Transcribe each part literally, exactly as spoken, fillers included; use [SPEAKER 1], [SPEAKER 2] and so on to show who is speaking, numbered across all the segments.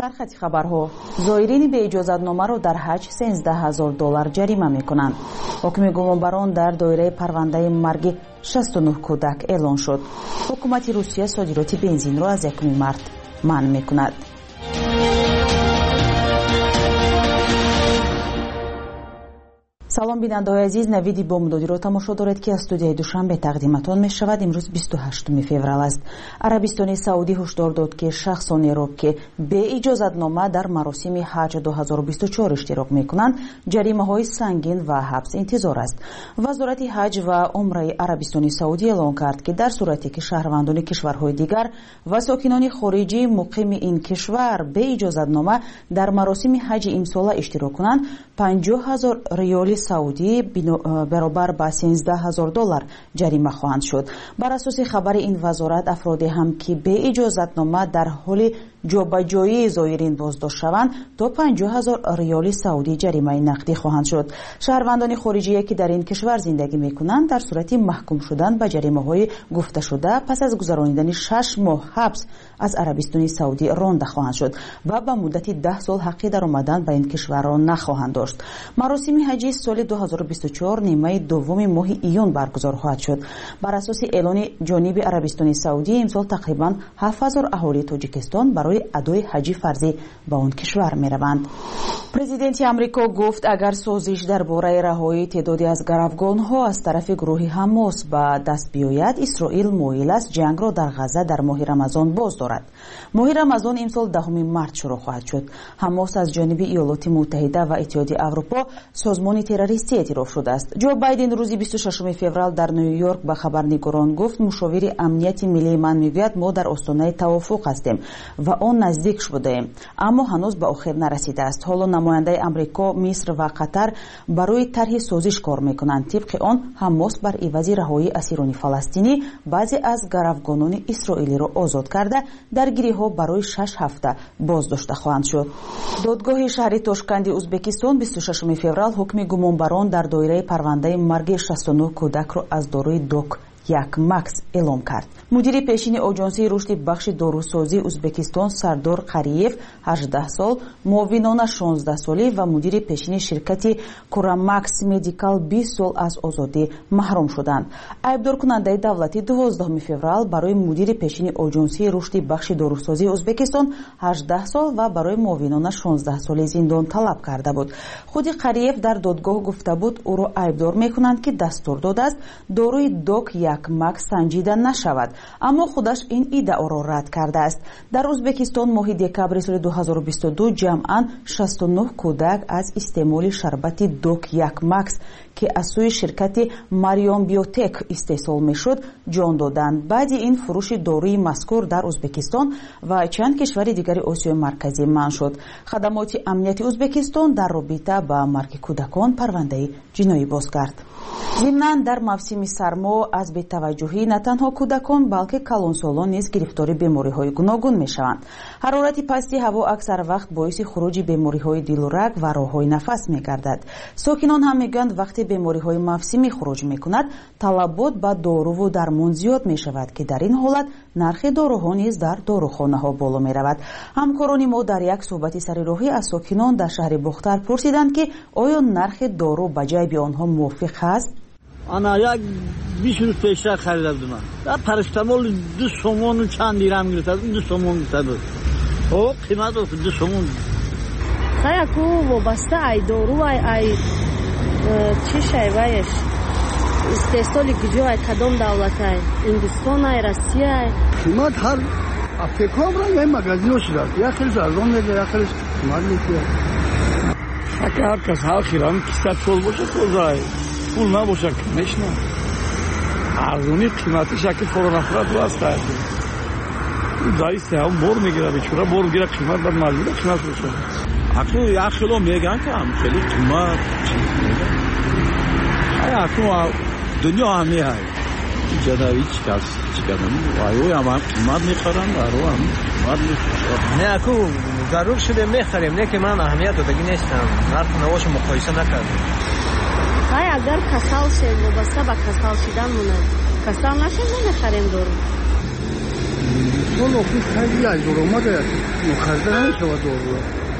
[SPEAKER 1] сархати хабарҳо. зоирини беиҷозатномаро дар ҳаҷ сенздаҳ ҳазор доллар ҷарима мекунанд. ҳукми гумонбарон дар доираи парвандаи марги шасту нӯҳ кӯдак эълон шуд. ҳукумати Русия содироти бензинро аз якуми март манъ мекунад. салом бинандаҳои азиз, навиди бомдодиро тамошо доред ки аз студияи душанбе тақдиматон мешавад. имрӯз бисту ҳаштуми феврал аст. арабистони саудӣ ҳушдор дод ки шахсонеро ки беиҷозатнома дар маросими ҳаҷ ду ҳазору бисту чор иштирок мекунанд ҷаримаҳои сангин ва ҳабс интизор аст. вазорати ҳаҷ ва умраи арабистони саудӣ эълон кард ки дар сурате ки шаҳрвандони кишварҳои дигар ва сокинони хориҷӣ муқими ин кишвар беиҷозатнома дар маросими ҳаҷи имсола иштирок кунанд, панҷоҳ ҳазор риёли саудӣ баробар ба сенздаҳ ҳазор доллар ҷарима хоҳанд шуд. бар асоси хабари ин вазорат, афроде ҳам ки беиҷозатнома дар ҳоли ҷобаҷоии зоирин боздошт шаванд, то панҷоҳ ҳазор риёли саудӣ ҷаримаи нақдӣ хоҳанд шуд. шаҳрвандони хориҷие ки дар ин кишвар зиндагӣ мекунанд, дар сурати маҳкум шудан ба ҷаримаҳои гуфташуда пас аз гузаронидани шаш моҳ ҳабс аз арабистони саудӣ ронда хоҳанд шуд ва ба муддати даҳ сол ҳаққи даромадан ба ин кишварро нахоҳанд дошт. маросими ҳаҷи соли ду ҳазору бисту чор нимаи дуввуми моҳи июн баргузор хоҳад шуд. бар асоси эълони ҷониби арабистони саудӣ имсол тақрибан ҳафт ҳазор аҳолии тоҷикистон барои адои ҳаҷи фарзӣ ба он кишвар мераванд. президенти амрико гуфт, агар созиш дар бораи раҳоии теъдоди аз гаравгонҳо аз тарафи гурӯҳи ҳамос ба даст биёяд, исроил моил аст ҷангро дар ғаза дар моҳи рамазон боз дорад. моҳи рамазон имсол даҳуми март шурӯъ хоҳад шуд. ҳамос аз ҷониби иёлоти муттаҳида ва иттиҳоди аврупо созмони террористӣ эътироф шудааст. ҷо байден рӯзи бисту шашуми феврал дар нью-йорк ба хабарнигорон гуфт, мушовири амнияти миллии ман мегӯяд, мо дар остонаи тавофуқ ҳастем ва он наздик шудаем, аммо ҳанӯз ба охир нарасидааст. ҳоло намояндаи амрико, миср ва қатар ба рӯи тарҳи созиш кор мекунанд. тибқи он, ҳамос бар ивази раҳоии асирони фаластинӣ баъзе аз гаравгонони исроилиро озод карда, даргириҳо барои шаш ҳафта боздошта хоҳанд шуд. додгоҳи шаҳри Тошканди Узбекистон бисту шашуми феврал ҳукми гумонбарон дар доираи парвандаи марги шасту нӯҳ кӯдакро аз дорои док як макс эълон кард. мудири пешини оҷонсии рушди бахши дорусозии Узбекистон Сардор Қариев ҳаждаҳ сол, муовинона шонздаҳ солӣ ва мудири пешини ширкати Курамакс Медикал бист сол аз озодӣ маҳрум шуданд. айбдоркунандаи давлатӣ дувоздаҳуми феврал барои мудири пешини оҷонсии рушди бахши дорусозии Узбекистон ҳаждаҳ сол ва барои муовинона шонздаҳ солӣ зиндон талаб карда буд. худи Қариев дар додгоҳ гуфта буд, ӯро айбдор мекунанд ки дастур додааст дорои док як макс санҷида нашавад, аммо худаш ин иддаоро рад кардааст. дар Узбекистон моҳи декабри соли ду ҳазору бисту ду ҷамъан шасту нӯҳ кӯдак аз истеъмоли шарбати док як макс ки аз сӯи ширкати Марион Биотек истеҳсол мешуд ҷон доданд. баъди ин фурӯши дорӯи мазкур дар Узбекистон ва чанд кишвари дигари Осиёи марказӣ манъ шуд. хадамоти амнияти Узбекистон дар робита ба марги кӯдакон парвандаи ҷиноӣ боз кард. зимнан дар мавсими сармо аз бетаваҷҷуҳӣ на танҳо кӯдакон, балки калонсолон низ гирифтори бемориҳои гуногун мешаванд. ҳарорати пасти ҳаво аксар вақт боиси хуруҷи бемориҳои дилу раг ва роҳҳои нафас мегардад. сокинон ҳам мегӯянд, вақте бемориҳои мавсимӣ хуруҷ мекунад, талабот ба доруву дармон зиёд мешавад ки дар ин ҳолат нархи дорӯҳо низ дар дорухонаҳо боло меравад. ҳамкорони мо дар як суҳбати сарироҳӣ аз сокинон дар шаҳри Бухтар пурсиданд ки оё нархи дору ба ҷайби онҳо мувофиқ аст.
[SPEAKER 2] ана як бист рӯз пешра харида будам. Да парастамол ду сомону чанд дирам гирифтад, ду сомон гирифтад. О, қимат оф ду сомон.
[SPEAKER 3] Хая ку вобаста ай дору ай ай чи шайваеш. Истеҳсоли гуҷо ай кадом давлат ай? Индустон ай, Россия ай?
[SPEAKER 2] Қимат ҳар аптекаҳо ва магазинҳо шудааст. Як хеле арзон мегӯяд, як хеле қимат мегӯяд. Шака ҳар кас ҳар хирам киста пул боша созай. Пул набоша, конечно. арзони қимати шаки форонафрат вастад. Заисте ҳам бор мегира, бечора бор гира қимат дар маҷбура қимат боша. Акну як хело меган ки ҳам хели қимат. Ай акну дунё ҳаме ҳай. Ҷадави чикас чикадам. Аё ҳам қимат мехарам, аро ҳам қимат мехарам.
[SPEAKER 4] Не аку зарур шуде мехарем, не ки ман аҳамият додагӣ нестам. Нарх навоша муқоиса накардам.
[SPEAKER 3] ҳай агар касал шед вобаста ба касал шидан монад, касал нашед намехарем дору.
[SPEAKER 2] حالا خیلی خیلی از دور اومده مخزن نمیشه و دور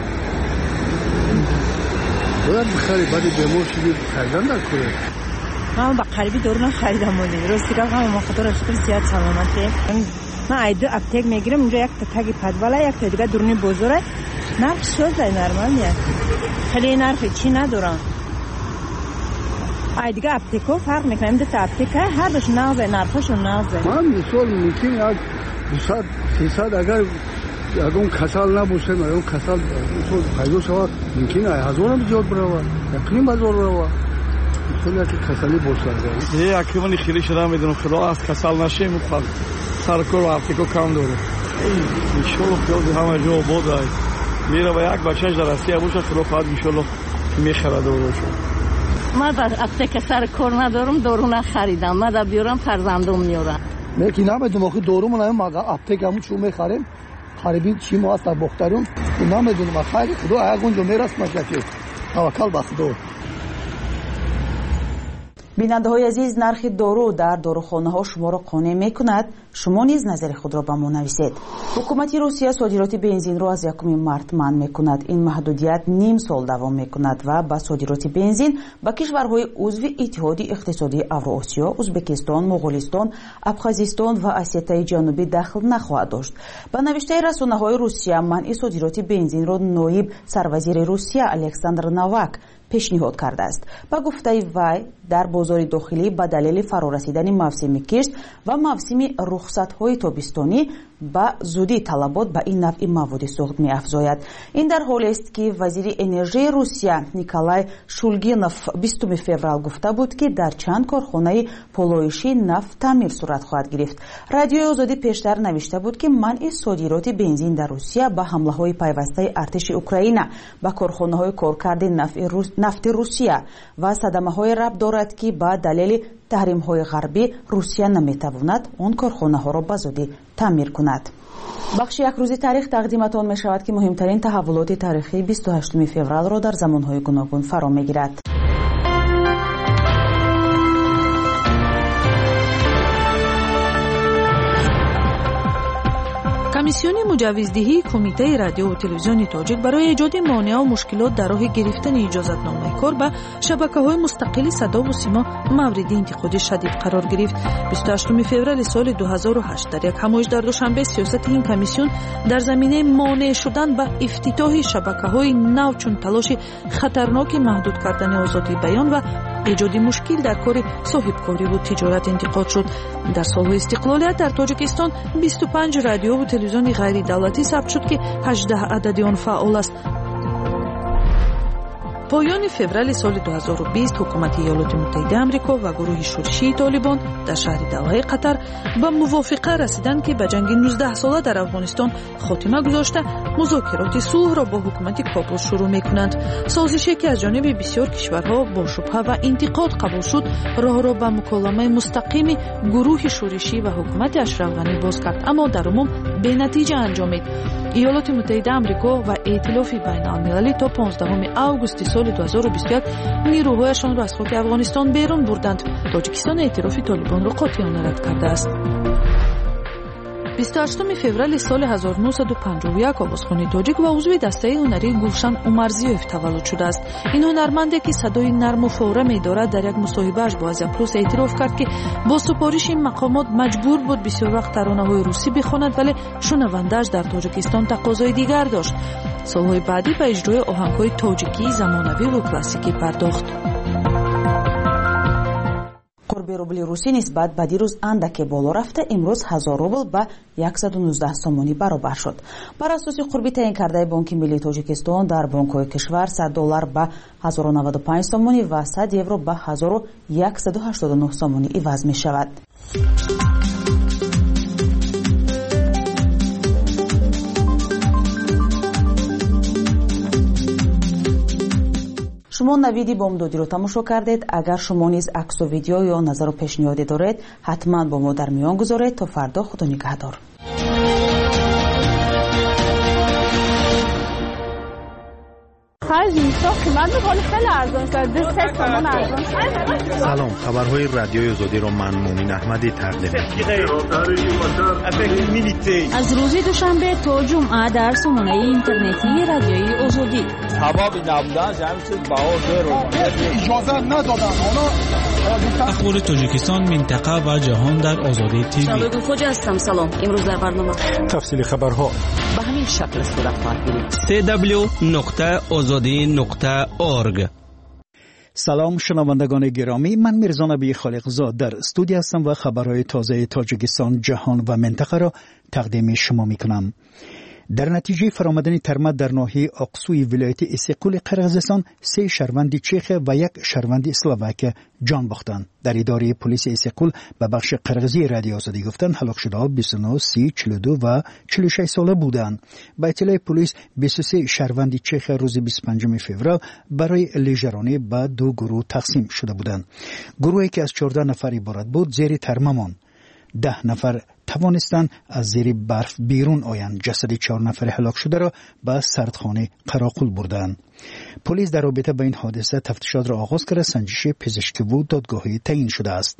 [SPEAKER 2] باید بخری بعد بیمار شدی خریدن در کنه.
[SPEAKER 5] من با قریبی دور نخریدم ولی راستی رفتم ما خاطر اشکر زیاد سلامته. من ایدو اپتیک میگیرم اونجا یک تا تاگی پدوالا یک تا دیگه دورنی بزرگ نرخ شد زای نرمالیه خیلی نرخی چی ندارم ای دیگه اپتیکو فرق میکنم دو تا اپتیکه هر دوش نازه نرخشون نازه.
[SPEAKER 2] من مثال ممکن یک دوصد سیصد اگر اون کسال نباشه نه اون کسال مثال پیدا شود ممکنه هزارم زیاد بروه یکنیم هزار بروه مثال یکی کسالی باشه یه یکیمانی خیلی شده میدونم خدا از کسال نشه مفاد سرکور و اپتیکو کم داره انشالله خیلی همه جا آباد های میره و یک بچهش در رسیه باشه خدا خواهد انشالله میخره داره شد.
[SPEAKER 3] من در اپتیک سرکور ندارم دارو نخریدم من در بیارم فرزندم میارم
[SPEAKER 2] میکی نمیدونم آخه دارومون هم اپتیک همون چون میخریم خریدیم چی ما هست در بخترون نمیدونم خیلی خدا اگه اونجا میرست مشه که توکل به خدا.
[SPEAKER 1] بیننده های عزیز نرخ دارو در داروخانه ها شما را قانع می کند؟ شما نیز نظر خود را به ما نویسید. حکومت روسیه صادرات بنزین را از یکم مارت منع می کند. این محدودیت نیم سال دوام می کند و با صادرات بنزین به کشورهای عضو اتحاد اقتصادی اوراسیا، ازبکستان، مغولستان، ابخازستان و اسیای جنوبی دخل نخواهد داشت. با نوشته رسانه های روسیه منع صادرات بنزین را نایب سروزیر روسیه الکساندر نوواک پیشنهاد کرده است. با گفته وی در بازار داخلی به دلیل فرارسیدن موسم کشت و موسم رخصت‌های تابستانی با زودی طلبات به این نوع مواد سوخت می‌افزاید. این در حالی است که وزیر انرژی روسیه نیکولای شولگینوف بیستم فوریه گفته بود که در چند کارخانه پالایشی نفت تعمیر صورت خواهد گرفت. رادیوی آزادی پیشتر نوشته بود که منع صادرات بنزین در روسیه با حمله‌های پیوسته ارتش اوکراین به کارخانه‌های کارکرد نفت روسیه و صدمه‌های ربط دارد که با دلیل تحریم‌های غربی روسیه نمی‌تواند آن کارخانه‌ها را به زودی تعمیر کند. بخش یک روزی تاریخ تقدیمتان می شود که مهمترین تحولات تاریخی بیست و هشتم فوریه را در زمانهای گوناگون فرا می گیرد.
[SPEAKER 6] کمیسیون مجوزدهی کمیته رادیو و تلویزیون تاجیک برای ایجاد مانع و مشکلات در راه گرفتن اجازتنامه کار به شبکه‌های مستقل صدا و سیما مورد انتقاد شدید قرار گرفت. بیست و هشتم فوریه سال دو هزار و هشت در یک همایش در دوشنبه سیاست این کمیسیون در زمینه مانع شدن به افتتاح شبکه‌های نو چون تلاش خطرناک محدود کردن آزادی بیان و ایجاد مشکل در کار صاحبکاری و تجارت انتقاد شد. در سال‌های استقلالیت در تاجیکستان بیست و پنج رادیو و تلویزیون غیر دولتی ثبت شد که هجده عدد آن فعال است. پایان فوریه سال دو هزار و بیست حکومت ایالات متحده آمریکا و گروه شورشی طالبان در شهر دوحه قطر به موافقه رسیدند که به جنگ نوزده ساله در افغانستان خاتمه گذاشته مذاکرات صلح را با حکومت کابل شروع می‌کنند. سازشی که از جانب بسیار کشورها با شبهه و انتقاد قبول شد راه را به مکالمه مستقیم گروه شورشی و حکومت اشرف غنی باز کرد، اما در عموم به نتیجه انجامید. ایالات متحده آمریکا و ائتلاف بین‌المللی تا پانزدهم آگوست سال دو هزار و بیست و یک نیروهایشان را از خاک افغانستان بیرون بردند. تاجیکستان اعتراف طالبان را قاطعانه رد کرده است. بیست و هشتم فوریه سال هزار و نهصد و پنجاه و یک آوازخوان تاجیک و عضو دسته هنری گلشن عمرزیوف تولد شده است. این هنرمندی که صدای نرم و فوره می‌دارد در یک مصاحبه‌اش با ازیا پلوس اعتراف کرد که با سپارش این مقامات مجبور بود بسیار وقت ترانه‌های روسی بخواند، ولی شنونده‌اش در تاجیکستان تقاضای دیگر داشت. سال‌های بعدی به اجرای آهنگ‌های تاجیکی زمانوی و کلاسیکی پرداخت.
[SPEAKER 1] قرب روبل روسی نسبت به دیروز اندکی بالا رفته، امروز هزار روبل به صد و نوزده سومانی برابر شد. بر اساس قربی تعیین کرده بانک ملی تاجیکستان در بانک‌های کشور صد دلار به هزار و نود و پنج سومانی و صد یورو به هزار و صد و هشتاد و نه سومانی عوض می شود. شما نویدی بامدادی رو تماشا کردید. اگر شما نیز عکس و ویدیو یا نظر و پیشنهادی دارید حتما با ما در میان گذارید. تا فردا خدا نگهدار.
[SPEAKER 3] خیر از اینستا قیمت ولی خیلی ارزان شده. دو سه تومن ارزان شده.
[SPEAKER 7] سلام، خبرهای رادیوی آزادی را من مومین احمدی تقدیم می‌کنم.
[SPEAKER 8] از روز دوشنبه تا جمعه در سامانه اینترنتی رادیوی آزادی.
[SPEAKER 2] سبب نبودن جمعیت باور اجازه ندادن.
[SPEAKER 9] اخبار تاجیکستان، منطقه و جهان در آزادی تیوی.
[SPEAKER 8] شباب فوجی هستم. سلام. امروز در برنامه
[SPEAKER 7] تفصیل خبرها
[SPEAKER 10] به همین شکل صورت خواهد گرفت.
[SPEAKER 11] سی دبلیو نقطه آزادی نقطه اورگ.
[SPEAKER 12] سلام شنوندگان گرامی، من میرزا نبی خالقزاد در استودیو هستم و خبرهای تازه تاجیکستان، جهان و منطقه را تقدیم شما میکنم. در نتیجه فرآمدن ترمت در ناحیه اقصوی ولایت اسیقول قرقیزستان سه شهروند چیخ و یک شهروند اسلواک جان باختند. در اداره پلیس اسیقول به بخش قرقیزی رادیو آزادی گفتند هلاک شده بیست و نه، سی، چهل و دو و چهل و شش ساله بودند. با اطلاع پلیس بیست و سه شهروند چیخ روز بیست و پنجم فوریه برای لیژرانه به دو گروه تقسیم شده بودند. گروهی که از چهارده نفر عبارت بود زیر ترمه ماند. ده نفر توانستند از زیر برف بیرون آیند. جسد چهار نفر هلاک شده را به سردخانه قراقل بردند. پلیس در رابطه با این حادثه تفتیشات را آغاز کرده. سنجش پزشکی و دادگاهی تعیین شده است.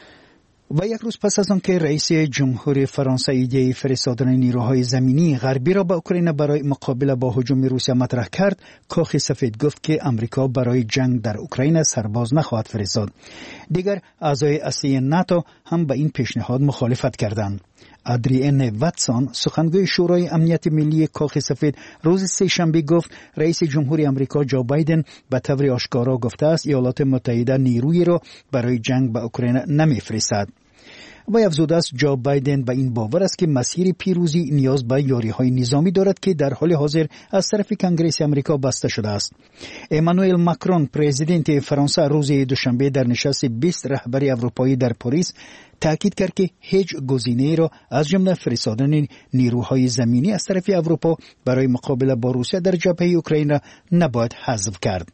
[SPEAKER 12] و یک روز پس از آن که رئیس جمهور فرانسه ایده فرستادن نیروهای زمینی غربی را به اوکراین برای مقابله با هجوم روسیه مطرح کرد، کاخ سفید گفت که امریکا برای جنگ در اوکراین سرباز نخواهد فرستاد. دیگر اعضای اصلی ناتو هم به این پیشنهاد مخالفت کردند. ادریان واتسون، سخنگوی شورای امنیت ملی کاخ سفید، روز سه شنبه گفت رئیس جمهوری آمریکا جو بایدن به طور آشکارا گفته است ایالات متحده نیرویی را برای جنگ به اوکراین نمیفرستد. و افزوده است جو بایدن به این باور است که مسیر پیروزی نیاز به یاری‌های نظامی دارد که در حال حاضر از طرف کنگره آمریکا بسته شده است. امانوئل ماکرون، پرزیدنت فرانسه، روز دوشنبه در نشست بیست رهبری اروپایی در پاریس تاکید کرد که هیچ گزینه‌ای را از جمله فرستادن نیروهای زمینی از طرف اروپا برای مقابله با روسیه در جبهه اوکراین را نباید حذف کرد.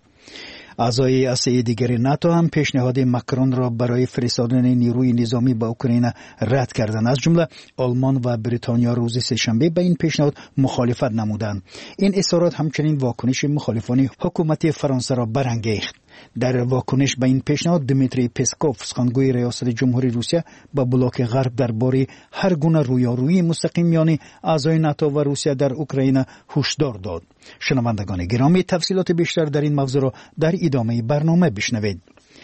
[SPEAKER 12] اعضای اصلی دیگر ناتو هم پیشنهاد ماکرون را برای فرستادن نیروی نظامی به اوکراین رد کردند. از جمله آلمان و بریتانیا روز سه‌شنبه به این پیشنهاد مخالفت نمودند. این اظهارات همچنین واکنش مخالفان حکومت فرانسه را برانگیخت. در واکنش به این پیشنهاد دمیتری پسکوف، سخنگوی ریاست جمهوری روسیه، با بلوک غرب درباره هر گونه رویارویی مستقیم میان اعضای ناتو و روسیه در اوکراین هشدار داد. شنوندگان گرامی، تفصیلات بیشتر در این موضوع را در ادامه برنامه بشنوید.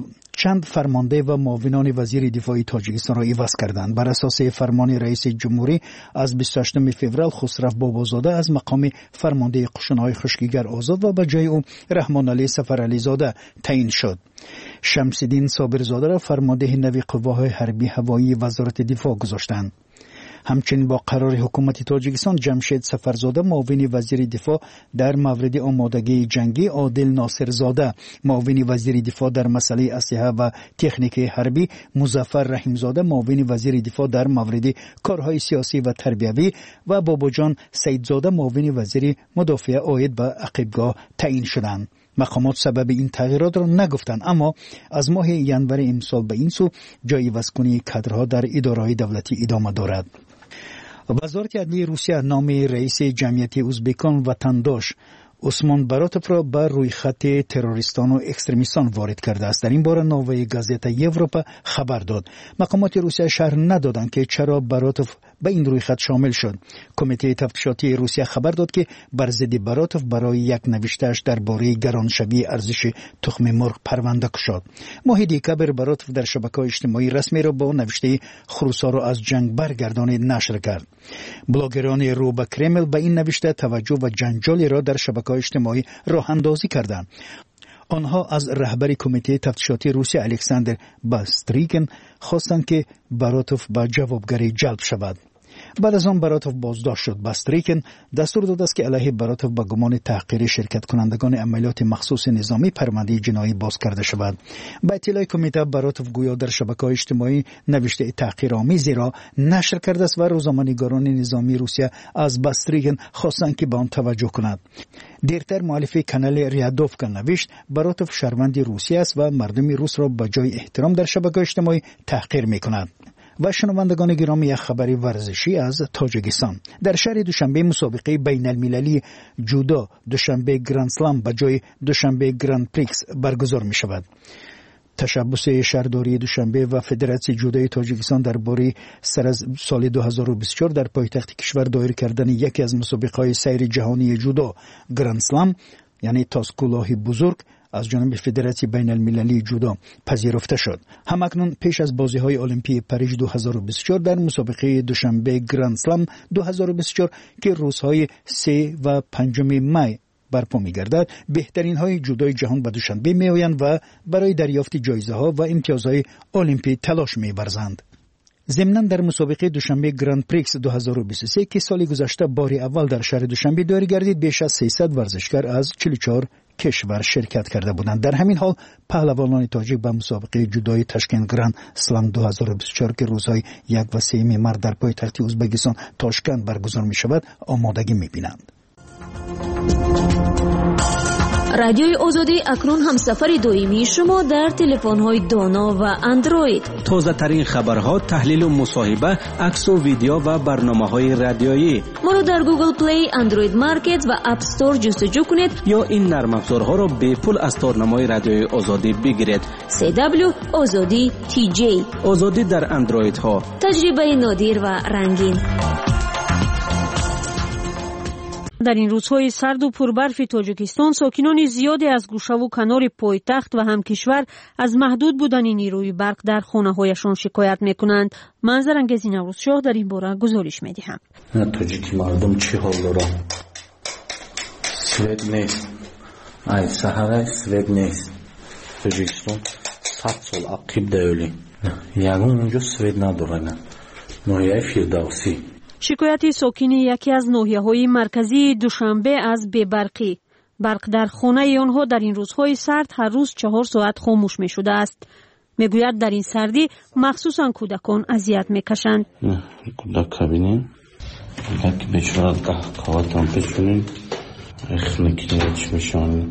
[SPEAKER 12] چند فرمانده و معاونان وزیر دفاع تاجیکستان را عوض کردند. بر اساس فرمان رئیس جمهوری از بیست و هشتم فوریه خسرو بابازاده از مقام فرمانده قشون‌های خشکیگر آزاد و به جای او رحمان علی سفرعلی زاده تعیین شد. شمس‌الدین صابرزاده را فرمانده نوی قواهای حربی هوایی وزارت دفاع گذاشتند. همچنین با قرار حکومت تاجیکستان جمشید سفرزاده معاون وزیر دفاع در مورد آمادگی جنگی، عادل ناصرزاده معاون وزیر دفاع در مسئله اسلحه و تکنیک حربی، مظفر رحیمزاده معاون وزیر دفاع در مورد کارهای سیاسی و تربیوی و باباجان سیدزاده معاون وزیر مدافع عاید به عقبگاه تعیین شدند. مقامات سبب این تغییرات را نگفتند، اما از ماه ینور امسال به این سو جای وزکنی کادرها در اداره‌های دولتی ادامه دارد. وزارت عدلیه روسیه نام رئیس جمعیت ازبکان وطندوش عثمان براتوف را بر روی خط تروریستان و اکستریمیستان وارد کرده است. در این باره نوای گازeta یوروپا خبر داد. مقامات روسیه شرح ندادند که چرا براتوف به این روی خط شامل شد. کمیته تفتیشاتی روسیه خبر داد که بر ضد براتوف برای یک نوشته‌اش درباره گرانشوی ارزش تخم مرغ پرونده شد. ماه دیکبر براتوف در شبکه‌های اجتماعی رسمی را با نوشته خروسا را از جنگ برگردانید نشر کرد. بلاگران رو به کرمل به این نوشته توجه و جنجالی را در شبکه‌های اجتماعی راه اندازی کردند. آنها از رهبر کمیته تفتیشاتی روسیه الکساندر باستریکن خواستند که براتوف به جوابگری جلب شود. بعد از آن براتوف بازداشت شد. باستریکن دستور داد است که علیه براتوف به گمان تحقیر شرکت کنندگان عملیات مخصوص نظامی پرونده جنایی باز کرده شود. با اطلاع کمیته براتوف گویا در شبکه‌های اجتماعی نوشته تحقیرآمیزی را نشر کرده است و روزنامه‌نگاران نظامی روسیه از باستریکن خواستند که به آن توجه کند. دیرتر مؤلف کانال ریادوفکا نوشت براتوف شهروند روسیه است و مردم روس را به جای احترام در شبکه‌های اجتماعی تحقیر می‌کند. و شنوندگان گرامی، یک خبری ورزشی از تاجیکستان. در شهر دوشنبه مسابقه بین المللی جودو دوشنبه گراند سلام به جای دوشنبه گراند پریکس برگزار می شود. تشبث شهرداری دوشنبه و فدراسیون جودوی تاجیکستان درباره سر از سال دو هزار و بیست و چهار در پایتخت کشور دایر کردن یکی از مسابقه‌های سیر جهانی جودو گراند سلام، یعنی تاسکولاه بزرگ، از جانب فدراسیون بین المللی جودو پذیرفته شد. همکنون پیش از بازی‌های المپی پاریس دو هزار و بیست و چهار در مسابقه دوشنبه گراند سلام دو هزار و بیست و چهار که روزهای سه و پنجم می برپا می‌گردد، بهترین های جودوی جهان به دوشنبه می‌آیند و برای دریافت جایزه ها و امتیازهای المپی تلاش می‌ورزند. ضمناً در مسابقه دوشنبه گراند پریکس دو هزار و بیست و سه که سال گذشته بار اول در شهر دوشنبه دایر گردید، بیش از سیصد ورزشکار از چهل و چهار کشور شرکت کرده بودند. در همین حال پهلوانان تاجیک به مسابقه جودوی تاشکند گراند سلام دو هزار و بیست و چهار که روزهای یک و سه مارس در پایتخت ازبکستان تاشکند برگزار می شود آمادگی می بینند.
[SPEAKER 8] رادیوی آزادی اکنون هم سفر دائمی شما در تلفن‌های دانا و اندروید.
[SPEAKER 11] تازه ترین خبرها، تحلیل و مصاحبه، عکس و ویدیو و برنامه‌های رادیویی.
[SPEAKER 8] ما رو در گوگل پلی، اندروید مارکت و اپ استور جستجو کنید
[SPEAKER 11] یا این نرم افزارها را به پول از تارنمای رادیوی آزادی بگیرید.
[SPEAKER 8] سی دبلیو آزادی تی جی.
[SPEAKER 11] آزادی در اندروید ها.
[SPEAKER 8] تجربه نادر و رنگین. در این روزهای سرد و پربرف تاجیکستان ساکنان زیادی از گوشه و کنار پایتخت و همکشور از محدود بودن نیروی برق در خانه‌هایشان شکایت می‌کنند. منظر انگیز نوروز شاه در این باره گزارش می‌دهم.
[SPEAKER 13] تاجیکی مردم چی حال دارن؟ سوید نیست. ای سحر سوید نیست. تاجیکستان صد سال عقب دیولی. یگان اونجا سوید ندارن. نوحیه فیردوسی.
[SPEAKER 8] شکایت ساکنی یکی از ناحیه‌های مرکزی دوشنبه از بی‌برقی. برق در خانه آنها در این روزهای سرد هر روز چهار ساعت خاموش می شده است. میگوید در این سردی مخصوصا کودکان اذیت میکشند.
[SPEAKER 13] کودک کبینیم یک بیشتر کاواتان پیشونیم اخنکیش میشن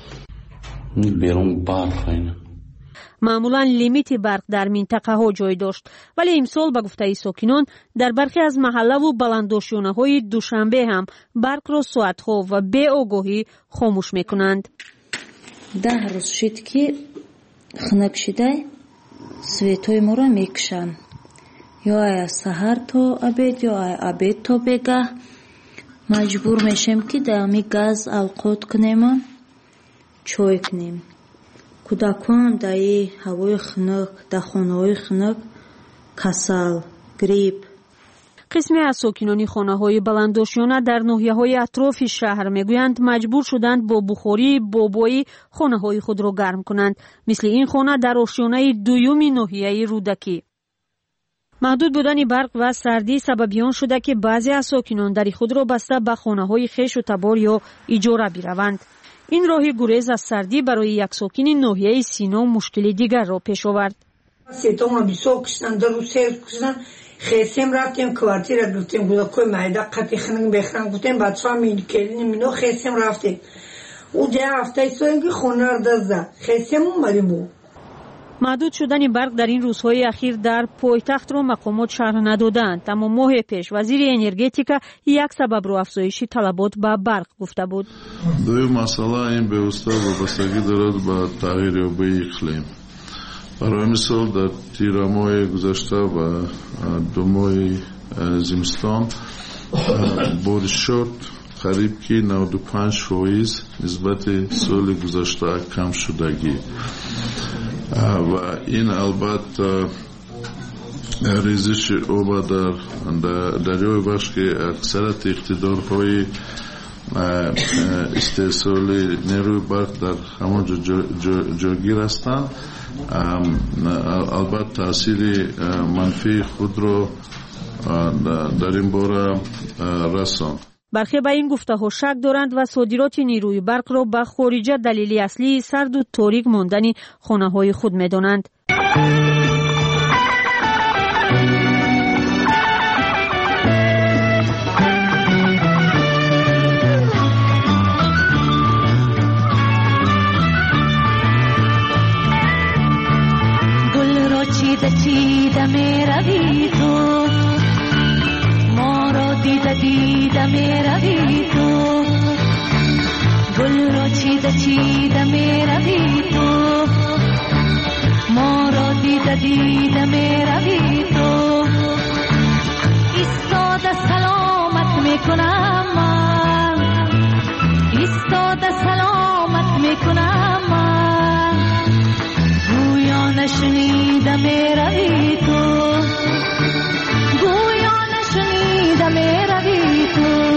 [SPEAKER 13] بیرون برق اینه.
[SPEAKER 8] معمولا لیمیت برق در منطقه ها جای داشت، ولی امسال به گفته ساکنان در برخی از محله و بلنداشانه های دوشنبه هم برق را ساعت ها و بی آگاهی خاموش میکنند.
[SPEAKER 14] ده روز شد که خنک شده سویتای ما را میکشند، یا از سحر تا عبید یا از عبید تا بگه مجبور میشیم که دمی گاز اوقات کنیم چای کنیم. کودکان در هوای خنک، در خانه‌های خنک کسل، گریپ.
[SPEAKER 8] قسمی از ساکنان خانه‌های بلنداشانه در ناحیه‌های اطراف شهر میگویند مجبور شدند با بخاری بابایی خانه‌های خود را گرم کنند، مثل این خانه در آشیانه دوم ناحیه رودکی. محدود بودن برق و سردی سببیان شده که بعضی از ساکنان در خود را بسته به خانه‌های خیش و تبار یا اجاره بروند. این راه گریز از سردی برای یک ساکن ناحیه سینا مشکل دیگر را پیش آورد.
[SPEAKER 15] سیتامون بیسو کشتن در رو سیر کشتن خیسیم رفتیم کوارتیر گفتیم گودا کوی معده قطعی خنگ بخرن گفتیم بچه ها می کلینی مینو خیسیم رفتیم او ده هفته سوینگی خونه را دزده خیسیم اومدیم بود.
[SPEAKER 8] محدود شدن برق در این روزهای اخیر در پایتخت را مقامات شرح ندادند، اما ماه پیش وزیر انرژتیکا یک سبب رو افزایش طلبات به برق گفته بود.
[SPEAKER 16] دویم مسئله این به واسطه وابستگی دارد به تغییر یابی اقلیم. برای مثال در تیر ماه گذشته و دو ماه زمستان بارش شد قریب که نود و پنج فیصد نسبت سال گذشته کم شدگی و این البته ریزش آب در دریای بخش که اکثرت اقتدارهای استحصال نیروی برق در همون جاگیر هستند، البته تاثیر منفی خود را در این باره رساند.
[SPEAKER 8] برخی به این گفته ها شک دارند و صادرات نیروی برق را به خارج دلیلی اصلی سرد و تاریک ماندن خانه های خود می دانند.
[SPEAKER 17] گل را چیده چیده می روی تو، ما را دیده دیده می روی تو، گل را چیده چیده می روی تو، ما را دیده دیده می روی تو. ایستاده سلامت می کنم من، ایستاده سلامت می کنم من، گویا نشنیده می روی تو، گویا نشنیده می روی تو.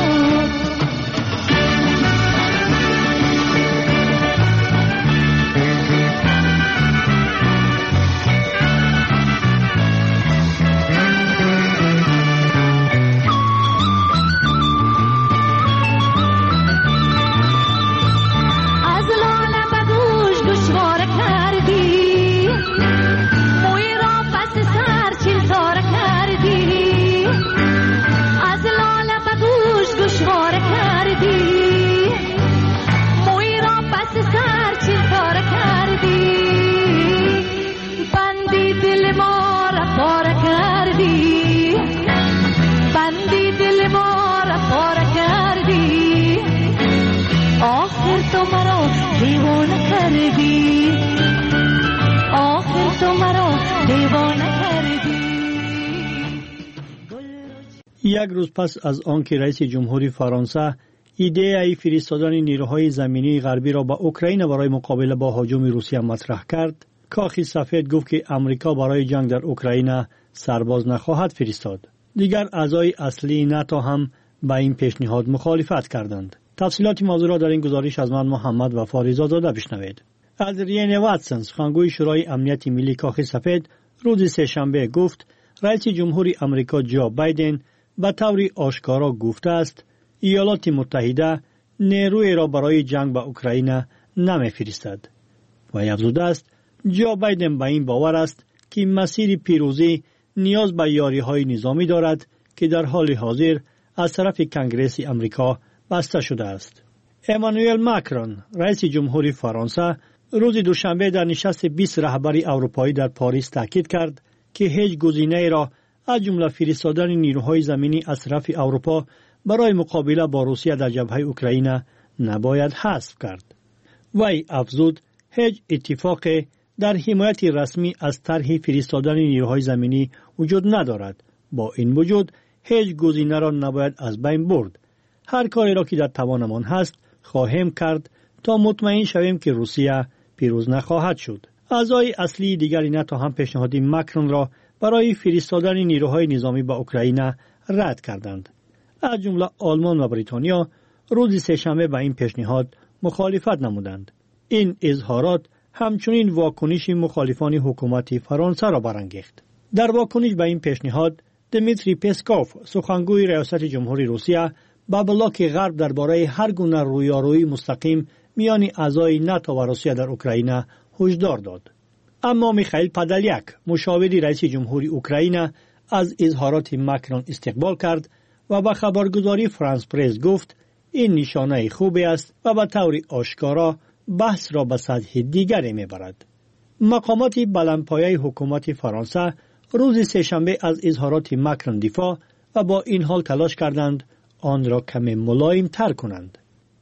[SPEAKER 12] یک روز پس از آنکه رئیس جمهوری فرانسه ایده ای فرستادن نیروهای زمینی غربی را به اوکراین برای مقابله با هجوم روسیه مطرح کرد، کاخ سفید گفت که امریکا برای جنگ در اوکراین سرباز نخواهد فرستاد. دیگر اعضای اصلی ناتو هم با این پیشنهاد مخالفت کردند. تفصیلات موضوع را در این گزارش از من محمد وفاریزاد داده بشنوید. ادریان واتسون، سخنگوی شورای امنیت ملی کاخ سفید، روز سه‌شنبه گفت رئیس جمهوری امریکا جو بایدن به طور آشکارا گفته است ایالات متحده نیروی را برای جنگ با اوکراین نمی‌فرستد و افزوده است جو بایدن به این باور است که مسیر پیروزی نیاز به یاری‌های نظامی دارد که در حال حاضر از طرف کنگره امریکا بسته شده است. امانوئل ماکرون، رئیس جمهوری فرانسه، روز دوشنبه در نشست بیست رهبر اروپایی در پاریس تاکید کرد که هیچ گزینه‌ای را از جمله فرستادن نیروهای زمینی از طرف اروپا برای مقابله با روسیه در جبهه اوکراین نباید حذف کرد. وی افزود هیچ اتفاق در حمایت رسمی از طرح فرستادن نیروهای زمینی وجود ندارد. با این وجود هیچ گزینه را نباید از بین برد. هر کاری را که در توانمان هست خواهیم کرد تا مطمئن شویم که روسیه پیروز نخواهد شد. اعضای اصلی دیگری ناتو هم پیشنهاد ماکرون را برای فرستادن نیروهای نظامی به اوکراین رد کردند. از جمله آلمان و بریتانیا روز سه‌شنبه به این پیشنهاد مخالفت نمودند. این اظهارات همچنین واکنش مخالفان حکومت فرانسه را برانگیخت. در واکنش به این پیشنهاد، دمیتری پسکوف، سخنگوی ریاست جمهوری روسیه، با بلاک غرب درباره هر گونه رویارویی مستقیم میان اعضای ناتو و روسیه در اوکراین هشدار داد. اما میخائیل پادالیاک، مشاور رئیس جمهوری اوکراین، از اظهارات ماکرون استقبال کرد و با خبرگزاری فرانس پرس گفت این نشانه خوبی است و به طور آشکارا بحث را به سطح دیگری میبرد. مقامات بلندپایه حکومت فرانسه روز سه‌شنبه از اظهارات ماکرون دفاع و با این حال تلاش کردند آن را کمی ملایم تر کنند.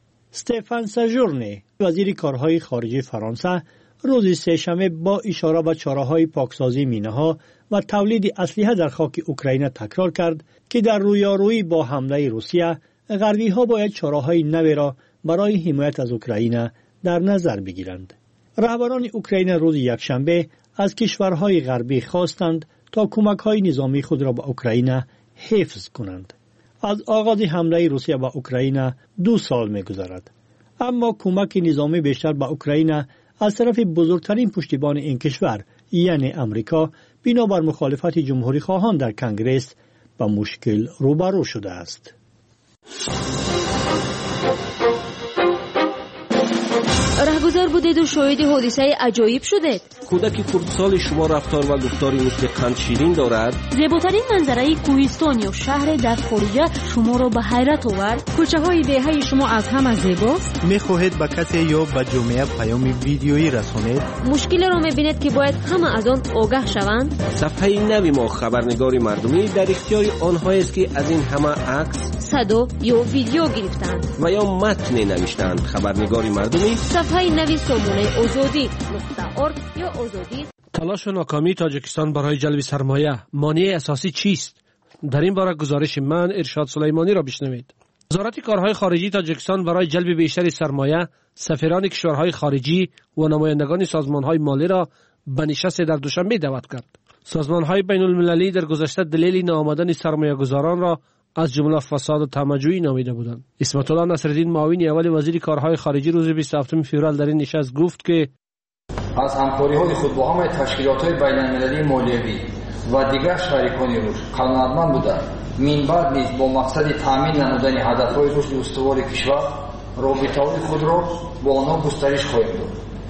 [SPEAKER 12] استفان ساژورنی، وزیر کارهای خارجه فرانسه، روز سه‌شنبه با اشاره به چاره‌های پاکسازی مینه‌ها و تولید اسلحه در خاک اوکراین تکرار کرد که در رویارویی با حمله روسیه غربی‌ها باید چاره‌های نوی را برای حمایت از اوکراین در نظر بگیرند. رهبران اوکراین روز یکشنبه از کشورهای غربی خواستند تا کمک‌های نظامی خود را به اوکراین حفظ کنند. از آغاز حمله روسیه به اوکراین دو سال می‌گذرد، اما کمک نظامی بیشتر به اوکراین از طرف بزرگترین پشتیبان این کشور یعنی امریکا بنابر مخالفت جمهوری خواهان در کنگره با مشکل روبرو شده است.
[SPEAKER 8] رهگذر بودید و شاهد حادثه عجایب شدید.
[SPEAKER 18] کودک خردسال شما رفتار و گفتاری مثل قند شیرین دارد.
[SPEAKER 8] زیباترین منظره کوهستان یا شهر در خارجه شما را به حیرت آورد. کوچه های دهه شما از همه زیباست.
[SPEAKER 7] میخواهید به کسی یا به جامعه پیام ویدیویی رسانید.
[SPEAKER 8] مشکل را میبینید که باید همه از آن آگاه شوند.
[SPEAKER 18] صفحه نوی ما خبرنگاری مردمی در اختیار آنهایی است که از این همه عکس،
[SPEAKER 8] صدا یا ویدیو گرفتند
[SPEAKER 18] و یا متن نوشتند. خبرنگاری مردمی
[SPEAKER 8] صفحه نوی سامانه آزادی نقطه ارگ یا آزادی.
[SPEAKER 19] تلاش و ناکامی تاجیکستان برای جلب سرمایه، مانع اساسی چیست؟ در این باره گزارش من ارشاد سلیمانی را بشنوید. وزارت کارهای خارجی تاجیکستان برای جلب بیشتر سرمایه سفیران کشورهای خارجی و نمایندگان سازمانهای مالی را به نشست در دوشنبه دعوت کرد. سازمانهای بین المللی در گذشته دلیل ناآمدن سرمایه‌گذاران را از جمله فساد و طمع‌جویی نامیده بودند. اسمت الله نصرالدین معاون اول وزیر کارهای خارجی روز بیست و هفتم فوریه در این نشست گفت که
[SPEAKER 20] از همکاری‌های خود با همه تشکیلات‌های بین‌المللی مالیوی و دیگر شریکان روش قانونمند بودند. من بعد نیز با مقصد تامین نمودن هدف‌های رشد استوار کشور رابطه‌های خود را با آنها گسترش خواهیم داد.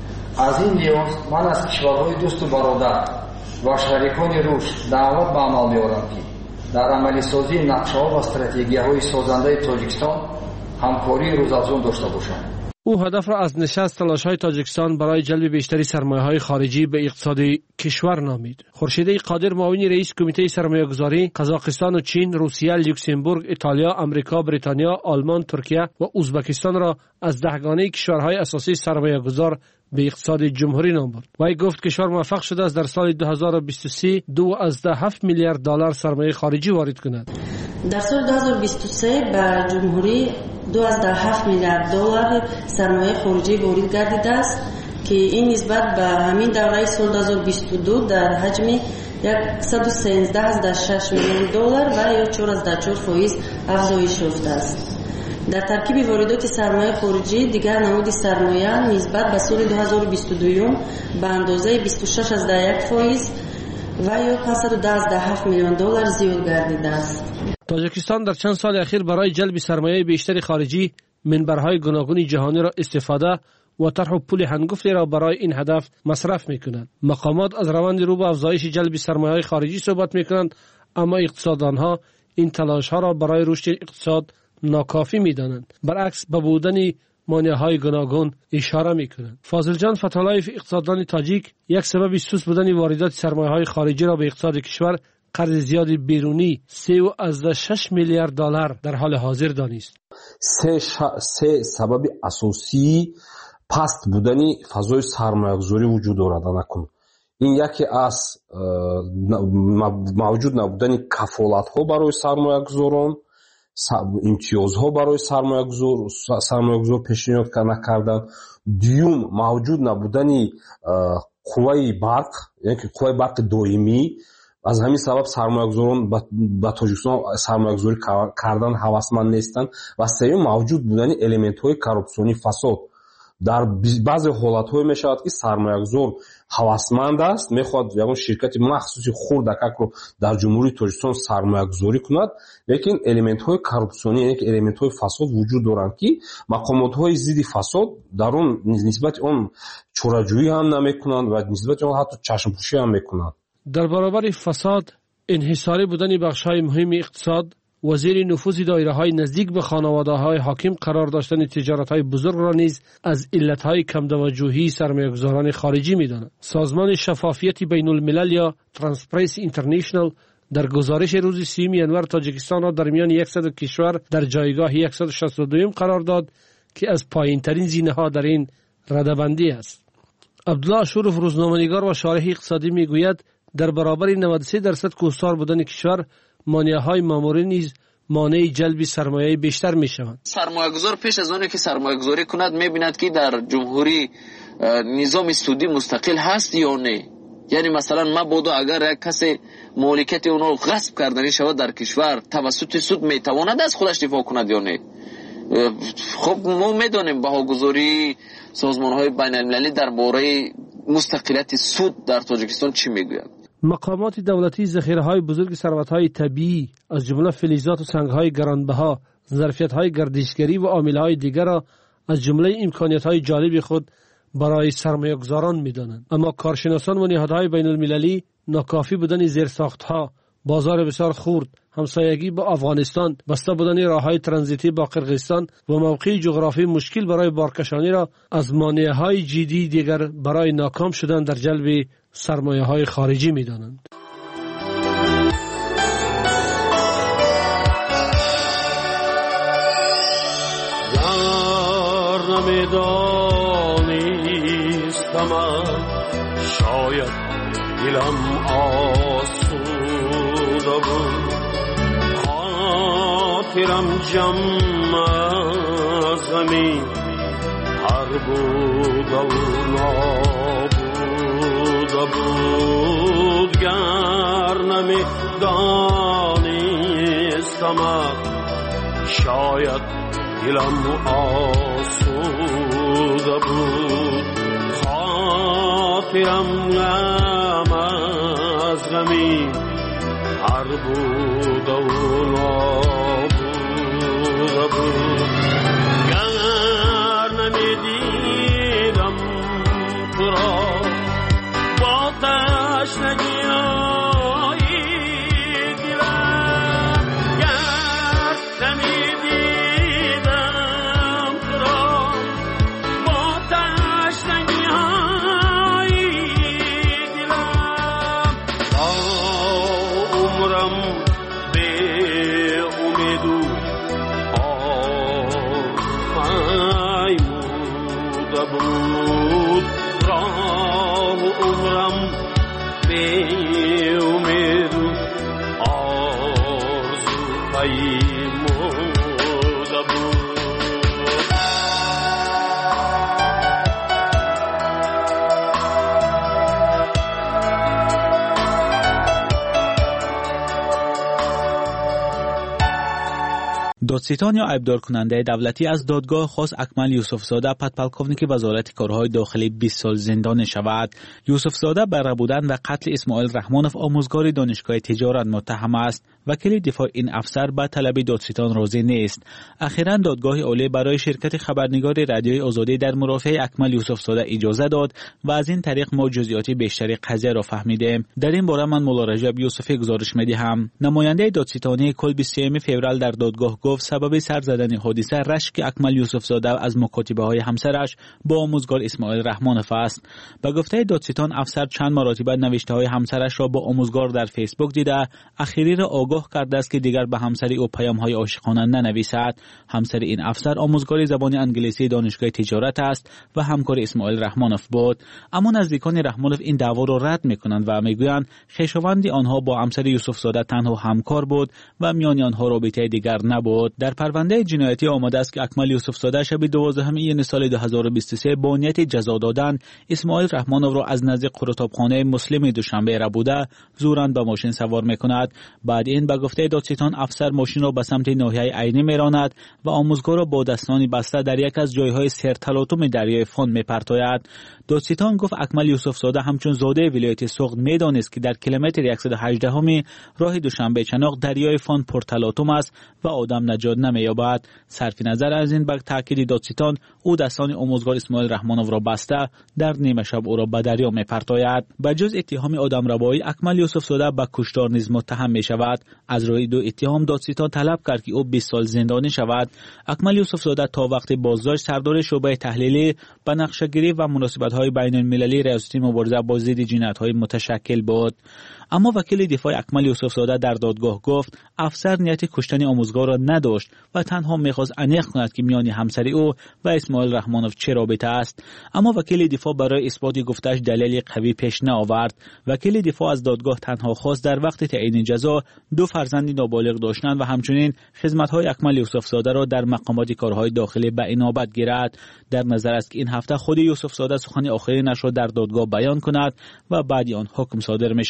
[SPEAKER 20] از این لحاظ من از کشورهای دوست و برادر و شریکان روش دعوت به عمل می‌آورم که در عملی سازی نقشه‌ها و استراتژی‌های سازنده تاجیکستان همکاری روزافزون داشته باشند.
[SPEAKER 19] او هدف را از نشست تلاش‌های تاجیکستان برای جلب بیشتری سرمایه‌های خارجی به اقتصاد کشور نامید. خورشید قادر معاون رئیس کمیته سرمایه‌گذاری قزاقستان و چین، روسیه، لوکزامبورگ، ایتالیا، آمریکا، بریتانیا، آلمان، ترکیه و ازبکستان را از دهگانه کشورهای اساسی سرمایه‌گذار به اقتصاد جمهوری نام برد. وی گفت کشور موفق شده است در سال دو هزار و بیست و سه دو از ده هفت میلیارد دلار سرمایه خارجی وارد کند.
[SPEAKER 21] در سال دو هزار و بیست و سه به جمهوری دو از ده هفت میلیارد دلار سرمایه خارجی وارد گردیده است که این نسبت به همین دوره سال دو هزار و بیست و دو در حجم صد و سیزده از ده شش میلیون دلار و یا چهار از ده چهار فیصد افزایش یافته است. در ترکیب واردات سرمایه خارجی دیگر نمود سرمایه نسبت به سال دو هزار و بیست و دو به اندازه بیست و شش از ده یک فیصد و یا پانصد و ده از ده هفت میلیون دلار زیاد گردیده است.
[SPEAKER 19] تاجیکستان در چند سال اخیر برای جلب سرمایه بیشتر خارجی منبرهای گوناگون جهانی را استفاده و طرح و پول هنگفتی را برای این هدف مصرف می‌کنند. مقامات از روند رو به افزایش جلب سرمایه خارجی صحبت می‌کنند، اما اقتصاددانها این تلاش‌ها را برای رشد اقتصاد ناکافی می‌دانند. برعکس به بودن مانع‌های گوناگون اشاره می‌کنند. فاضل جان فتالایف اقتصاددان تاجیک یک سبب سوس بودن واردات سرمایه‌های خارجی را به اقتصاد کشور قرض زیاد بیرونی سه و از شش میلیارد دلار در حال حاضر دانست.
[SPEAKER 22] سه, ش... سه سبب اساسی پست بودنی فضای سرمایه‌گذاری وجود دارد. نکن این یکی از موجود نبودن کفالت‌ها برای سرمایه‌گذاران، امتیازها برای سرمایه‌گذار سرمایه‌گذار پیشنهاد نکردن. دیوم موجود نبودن قوه برق، یعنی قوه برق دائمی. از همین سبب سرمایه‌گذاران با تاجیکستان سرمایه‌گذاری کردن هوسمند نیستند. و سوم موجود بودن المنت‌های کارپسیونی فساد. در بعضی حالت‌های میشود که سرمایه‌گذار هوسمند است، میخواد یعنی شرکت مخصوصی خوردکک رو در جمهوری تاجیکستان سرمایه‌گذاری کند، لیکن المنت‌های کارپسیونی یعنی المنت‌های فساد وجود دارند که مقامات‌های ضد فساد در اون نسبت اون چاره‌جویی هم نمی‌کنند و نسبت اون حتی چشم‌پوشی هم می‌کنند.
[SPEAKER 19] در برابر فساد، انحصاری بودن بخش‌های مهم اقتصاد، وزیر نفوذ دایره‌های نزدیک به خانواده‌های حاکم قرار داشتن تجارت‌های بزرگ را نیز از علت‌های کم توجهی سرمایه‌گذاران خارجی می‌داند. سازمان شفافیت بین الملل یا ترانسپرنسی اینترنشنال در گزارش روز سوم ژانویه تاجیکستان را در میان صد کشور در جایگاه صد و شصت و دو قرار داد که از پایین‌ترین زینه‌ها در این رده‌بندی است. عبدالله شروف روزنامه‌نگار و شارح اقتصادی می‌گوید در برابر نود و سه درصد کوهستار بودن کشور، مانع‌های ماموری نیز مانع جلب سرمایه بیشتر می‌شوند.
[SPEAKER 23] سرمایه‌گذار پیش از آنکه سرمایه‌گذاری کند می‌بیند که در جمهوری نظام سودی مستقل هست یا نه. یعنی مثلا ما بودو اگر یک کسی مالکیت اونو غصب کردنی شود در کشور توسط سود میتواند از خودش دفاع کند یا نه. خب ما میدونیم بهاگذاری سازمان‌های بین‌المللی درباره مستقلیت سود در تاجیکستان چی میگوید.
[SPEAKER 19] مقامات دولتی ذخیره‌های بزرگ ثروت‌های طبیعی از جمله فلزات و سنگ‌های گرانبها، ظرفیت‌های گردشگری و عامل‌های دیگر را از جمله امکانیت‌های جالب خود برای سرمایه‌گذاران می‌دانند. اما کارشناسان و نهادهای بین‌المللی ناکافی بودن زیرساخت‌ها، بازار بسیار خرد، همسایگی با افغانستان، بسته بودن راه‌های ترانزیتی با قرقیزستان و موقع جغرافی مشکل برای بارکشانی را از مانع‌های جدی دیگر برای ناکام شدن در جلب سرمایه‌های خارجی می‌دانند.
[SPEAKER 4] نمیدانستم شاید دلم آسوده بود، خاطرم جمع از غمی هر بود و نابوده بود. گر نمیدانستم شاید دلم آسوده بود، خاطرم غم از غمی هر بود و نابوده بود. گر نمیدیدم تو را با تشنگی دلم، گر نمیدیدم تو را با تشنگی دلم، تا عمرم به امید و آرزوموده بود. راه عمرم به امید و آرزو پیموده بود.
[SPEAKER 5] دادستان یا عیبدار کننده دولتی از دادگاه خواست اکمل یوسفزاده پدپلکوونیک وزارت کارهای داخلی بیست سال زندانی شود. یوسفزاده بر بودن و قتل اسماعیل رحمانوف آموزگار دانشگاه تجارت متهم است. وکیل دفاع این افسر به طلب دادستان راضی نیست. اخیراً دادگاه عالی برای شرکت خبرنگار رادیوی آزادی در مرافعه اکمل یوسفزاده اجازه داد و از این طریق ما جزئیات بیشتری قضیه را فهمیدیم. در این باره من مولا رجب یوسفی گزارش می‌دهم. نماینده دادستانی کل بیست و سوم فوریه در دادگاه گفت سبب سر زدن حادثه رشک اکمل یوسفزاده از مکاتبه‌های همسرش با آموزگار اسماعیل رحمانوف است. به گفته دادستان افسر چند مرتبه نوشته‌های همسرش را با آموزگار در فیسبوک دیده، اخیری را آگاه کرده است که دیگر به همسر او پیام‌های عاشقانه ننویسد. همسر این افسر آموزگار زبان انگلیسی دانشگاه تجارت است و همکار اسماعیل رحمانوف بود. اما نزدیکان رحمانوف این دعوا را رد می‌کنند و می‌گویند خویشاوند آنها با همسر یوسفزاده تنها همکار بود و میان آنها رابطه دیگر نبود. در پرونده جنایتی آمده است که اکمل یوسفزاده شب دوازدهم ایون سال دو هزار و بیست و سه با نیت جزا دادن اسماعیل رحمانوف را از نزدیک قرطابخانه مسلم دوشنبه را بوده زوراً به ماشین سوار می‌کند. بعد این به گفته دادستان افسر ماشین را به سمت ناحیه عینی می‌راند و آموزگار را با دستانی بسته در یک از جایهای سرتلاطم دریای فون می‌پرتاید. دادستان گفت اکمل یوسفزاده همچون زاده ولایت سوخت می‌دانست که در کیلومتر صد و هجده ام راه دوشنبه چناق دریای فون پرتلاطم است و آدم نجات نمی‌یابد. صرف نظر از این به تاکید دادستان او دستان آموزگار اسماعیل رحمانوف را بسته در نیمه شب او را به دریا می‌پرتاید. به جز اتهام آدمربایی اکمل یوسفزاده به کشتار نیز متهم می‌شود. از روی دو اتهام دادستان طلب کرد که او بیست سال زندانی شود. اکمل یوسفزاده تا وقت بازداشت سردار شعبه تحلیلی به نقشه‌گیری و مناسبت‌های بین‌المللی ریاست مبارزه با ضد جنایت‌های متشکل بود. اما وکیل دفاع اکمل یوسفزاده در دادگاه گفت افسر نیت کشتن آموزگار را نداشت و تنها می‌خواست انیق کند که میان همسر او و اسماعیل رحمانوف چه رابطه است. اما وکیل دفاع برای اثبات گفته‌اش دلیل قوی پیش نآورد. وکیل دفاع از دادگاه تنها خواست در وقت تعیین جزا دو فرزند نابالغ داشتند و همچنین خدمت‌های اکمل یوسفزاده را در مقامات کارهای داخلی به انابت گیرد. در نظر است که این هفته خود یوسفزاده سخن آخرینش را در دادگاه بیان کند و بعد آن حکم صادر می‌شود.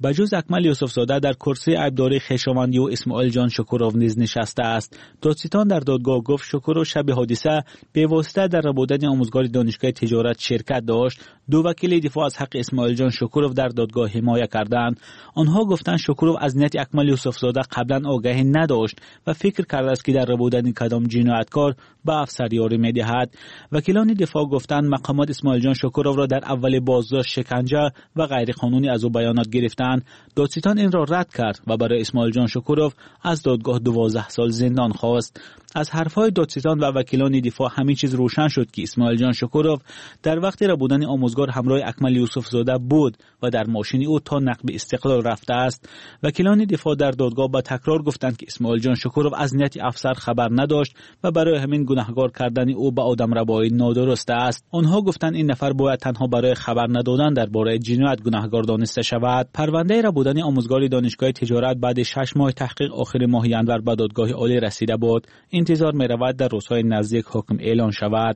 [SPEAKER 5] بجز اکمل یوسفزاده در کرسی عیبداری خویشاوندی و اسماعیل جان شکورov نیز نشسته است. دادستان در دادگاه گفت شکورov شب حادثه به واسطه در ربودن آموزگار دانشگاه تجارت شرکت داشت. دو وکیل دفاع از حق اسماعیل جان شکورov در دادگاه حمایت کردند. آنها گفتند شکورov از نیت اکمل یوسفزاده قبلا آگاهی نداشت و فکر کرده است که در ربودن کدام جنایتکار به افسریاری می‌دهد. وکیلان دفاع گفتند مقامات اسماعیل جان شکورov را در اول بازداشت شکنجه و غیر قانونی از او بیانات گرفتند. دادستان این را رد کرد و برای اسماعیل جان شکورov از دادگاه دوازده سال زندان خواست. از حرفهای دادستان و وکیلان دفاع همین چیز روشن شد که اسماعیل جان شکورov در وقت ربودن آموزگار همراه اکمل یوسفزاده بود و در ماشین او تا نقب استقلال رفته است. وکیلان دفاع در دادگاه با تکرار گفتند که اسماعیل جان شکورov از نیت افسر خبر نداشت و برای همین گناهکار کردن او به آدمربایی نادرست است. آنها گفتند این نفر باید تنها برای خبر ندادن درباره جنایت گناهکار دانسته شود. پرونده ربودن آموزگار دانشگاه تجارت بعد شش ماه تحقیق آخر ماه ژانویه به دادگاه عالی رسیده بود. انتظار می رود در روزهای نزدیک حکم اعلان شود.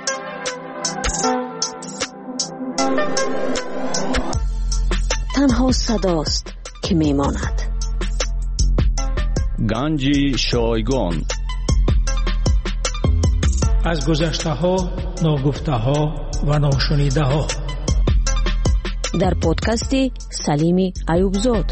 [SPEAKER 10] تنها صداست که می ماند.
[SPEAKER 1] گنجی شایگان
[SPEAKER 3] از گذشته ها، ناگفته ها و ناشنیده ها
[SPEAKER 10] در پادکست سلیمی ایوبزاد.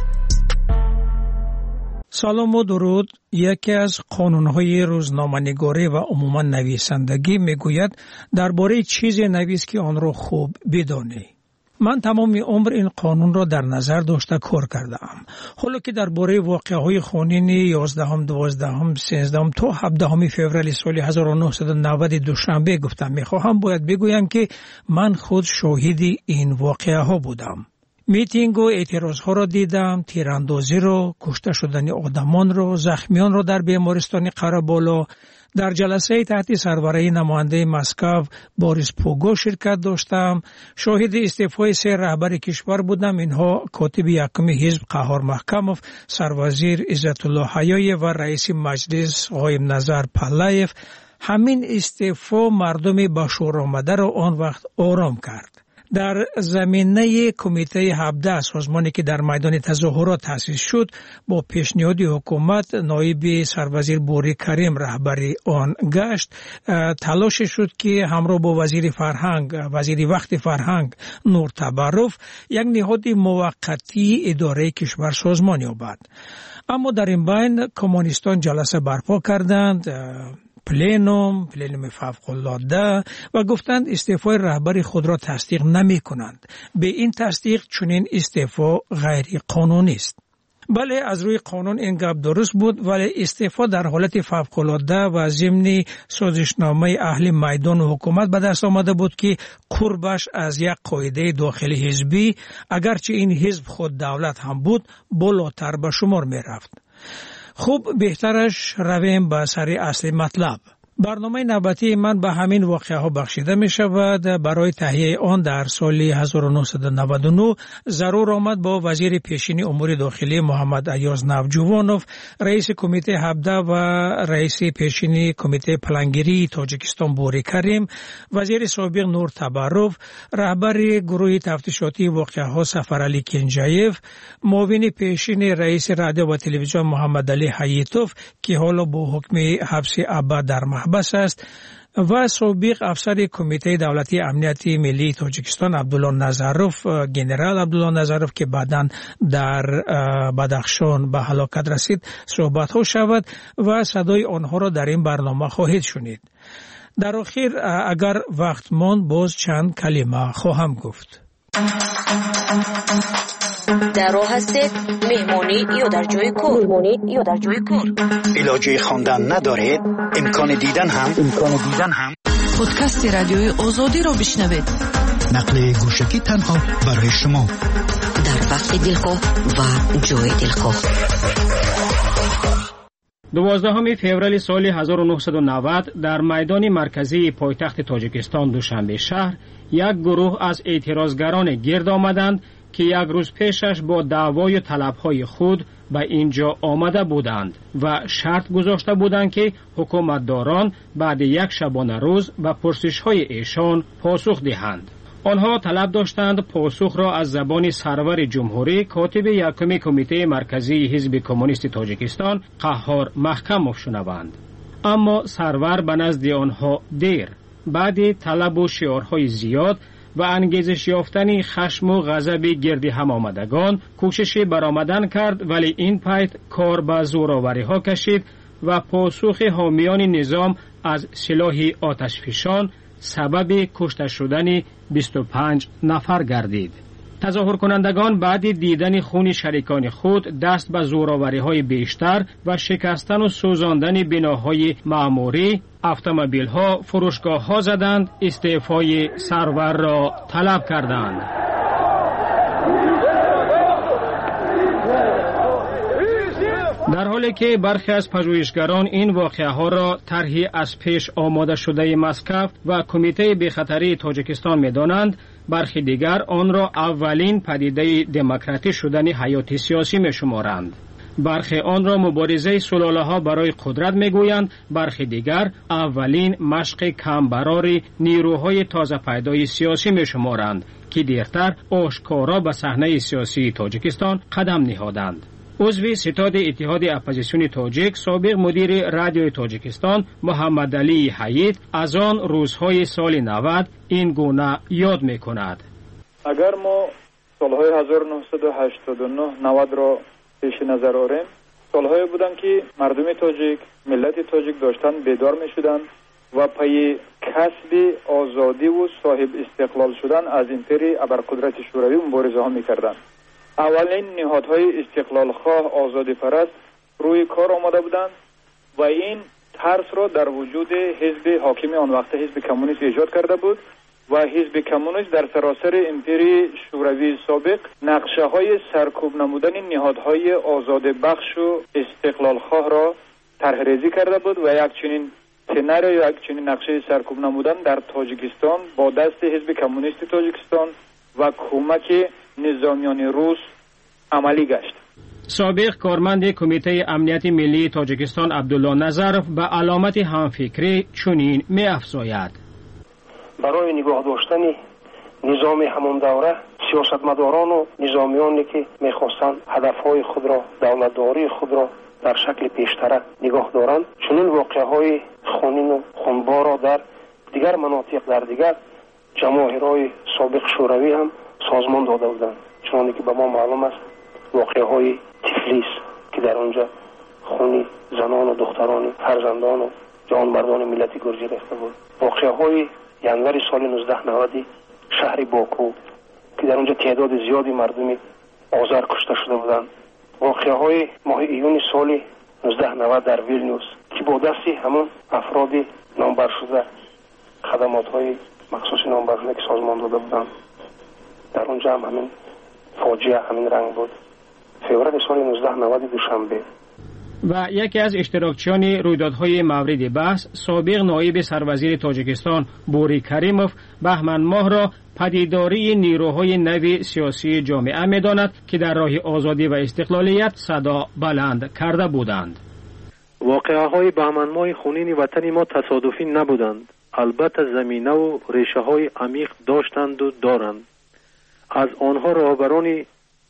[SPEAKER 3] سلام و درود. یکی از قانون‌های روزنامه‌نگاری و عموما نویسندگی میگوید درباره چیزی نویس که آن را خوب بدانی. من تمام عمر این قانون را در نظر داشته کار کردم. حالا که درباره واقعه‌های خونین یازدهم، دوازدهم، سیزدهم تا هفدهم فوریه سال هزار و نهصد و نود دوشنبه گفتم میخواهم باید بگویم که من خود شاهد این واقعه‌ها بودم. میتینگ و اعتراض ها را دیدم، تیراندازی را، کشته شدن آدمان را، زخمیان را در بیمارستان قره‌بالا. در جلسه تحت سربرایی نماینده مسکو باریس پوگو شرکت داشتم. شاهد استعفای سه رهبر کشور بودم. اینها کاتب یکم حزب قهار محکموف، سروزیر عزت الله حیایی و رئیس مجلس قایم نظر پهلویف. همین استعفا مردم به شور آمده را آن وقت آرام کرد. در زمینه کمیته هفده سازمانی که در میدان تظاهرات تأسیس شد با پیشنهاد حکومت نایب سروزیر بوری کریم رهبری آن گشت. تلاش شد که همراه با وزیر فرهنگ وزیر وقت فرهنگ نور تبرف یک نهاد موقتی اداره کشور سازمان یابد. اما در این بین کمونیستان جلسه برپا کردند، پلینوم، پلینوم فوق‌العاده، و گفتند استعفای رهبر خود را تصدیق نمی کنند. به این تصدیق چنین استعفا غیر قانونی است. بله، از روی قانون این گپ درست بود، ولی استعفا در حالت فوق‌العاده و ضمن سازشنامه اهل میدان و حکومت به دست آمده بود که قربش از یک قاعده داخلی حزبی، اگرچه این حزب خود دولت هم بود، بالاتر به شمار می رفت. خوب، بهترش رویم به سر اصل مطلب. برنامه نوبتی من به همین واقعه ها بخشیده می شود. برای تهیه آن در سال هزار و نهصد و نود و نه ضرور آمد با وزیر پیشین امور داخلی محمد ایاز نوجوانوف، رئیس کمیته هفده و رئیس پیشین کمیته پلانگیری تاجیکستان بوری کریم، وزیر سابق نور تبرف، رهبر گروه تفتیشاتی واقعه ها سفرعلی کنجایف، معاون پیشین رئیس رادیو و تلویزیون محمد علی حییتوف که حالا با حکم حبس ابد در بس است، و سابق افسر کمیته دولتی امنیت ملی تاجیکستان عبدالله نظروف، گنرال عبدالله نظروف که بعداً در بدخشان به هلاکت رسید صحبت ها شود و صدای آنها را در این برنامه خواهید شنید. در آخر اگر وقت ماند باز چند کلمه خواهم گفت.
[SPEAKER 10] در راه هستید؟ مهمانی یا در جای کار؟ مهمانی یا در جای کار؟
[SPEAKER 12] علاجه خواندن ندارید؟ امکان دیدن هم امکان دیدن هم
[SPEAKER 10] پادکست رادیوی آزادی را بشنوید.
[SPEAKER 12] نقل گوشکی تنها برای شما
[SPEAKER 10] در وقت دلخواه و جای دلخواه.
[SPEAKER 19] دوازدهم فوریه سال هزار و نهصد و نود در میدان مرکزی پایتخت تاجیکستان دوشنبه شهر یک گروه از اعتراضگران گرد آمدند که یک روز پیشش با دعوای و طلبهای خود به اینجا آمده بودند و شرط گذاشته بودند که حکومتداران بعد یک شبانه روز به پرسش‌های ایشان پاسخ دهند.
[SPEAKER 2] آنها طلب داشتند پاسخ را از زبان سرور جمهوری کاتب یکم کمیته مرکزی حزب کمونیست تاجیکستان قهار محکموف شنوند. اما سرور به نزد آنها دیر بعد طلب و شعارهای زیاد و انگیزش یافتن خشم و غضب گرد هم آمدگان کوشش برآمدن کرد، ولی این پیت کار به زورآوری ها کشید و پاسخ حامیان نظام از سلاح آتشفشان سبب کشته شدن بیست و پنج نفر گردید. تظاهر کنندگان بعد دیدن خون شریکان خود دست به زورآوری های بیشتر و شکستن و سوزاندن بناهای معموری، اتومبیل ها، فروشگاه ها زدند، استعفای سرور را طلب کردند. در حالی که برخی از پژوهشگران این واقعه ها را طرحی از پیش آماده شده مسکو و کمیته بی‌خطری تاجیکستان می‌دانند، برخی دیگر آن را اولین پدیده دموکراتیک شدن حیات سیاسی می‌شمارند. برخی آن را مبارزه سلاله‌ها برای قدرت می‌گویند، برخی دیگر اولین مشق کمبرار نیروهای تازه پیدای سیاسی می‌شمارند که دیرتر آشکارا به صحنه سیاسی تاجیکستان قدم نهادند. عضو ستاد اتحاد اپوزیسیون تاجیک، سابق مدیر رادیوی تاجیکستان محمد علی حیید از آن روزهای سال نود این گونه یاد می‌کند.
[SPEAKER 6] اگر ما سالهای هزار و نهصد و هشتاد و نه نود را پیش نظر آوریم، سالهایی بودند که مردم تاجیک، ملت تاجیک داشتن بیدار می‌شدند و پای کسب آزادی و صاحب استقلال شدن از امپری ابرقدرت شوروی مبارزه ها می‌کردند. اولین نهادهای استقلال خواه آزادی پرست روی کار آمده بودند و این ترس را در وجود حزب حاکم آن وقت حزب کمونیست ایجاد کرده بود و حزب کمونیست در سراسر امپری شوروی سابق نقشه های سرکوب نمودن نهادهای آزادی بخش و استقلال خواه را طرح ریزی کرده بود و یک چنین سناریو یا یک چنین نقشه سرکوب نمودن در تاجیکستان با دست حزب کمونیست تاجیکستان و کمک نظامیان روس عملی گشت.
[SPEAKER 2] سابق کارمند کمیته امنیت ملی تاجیکستان عبدالله نظرف به علامت همفکری چنین می افزاید:
[SPEAKER 9] برای نگاه داشتن نظام همون دوره سیاستمداران و نظامیانی که میخواستند هدفهای خود را، دولتداری خود را در شکل پیشتر نگاه دارند، چنین واقعه های خونین و خونبار را در دیگر مناطق در دیگر جماهیرهای سابق شوروی هم سازمان داده بودند. چون که به ما معلوم است واقعه های تفلیس که در آنجا خونی زنان و دختران فرزندان و جوانمردان ملت گرجی ریخته بود. واقعه های ینور سال نوزده نود شهر باکو که در آنجا تعداد زیادی مردم آذر کشته شده بودند. واقعه های ماه ایون سال نوزده نود در ویلنیوس که با دستی همون افراد نامبر شده خدمات های مخصوص نامبر شده که سازمان داده بودند، در اونجا هم همین فاجعه همین رنگ بود. فوریه سال نوزده نود دوشنبه.
[SPEAKER 2] و یکی از اشتراکچیان رویدادهای مورد بحث سابق نایب سروزیر تاجیکستان بوری کریموف بهمن ماه را پدیداری نیروهای نو سیاسی جامعه می‌داند که در راه آزادی و استقلالیت صدا بلند کرده بودند.
[SPEAKER 24] واقعه های بهمن ماه خونین وطن ما تصادفی نبودند. البته زمینه و ریشه های عمیق داشتند و دارند. از آنها رهبران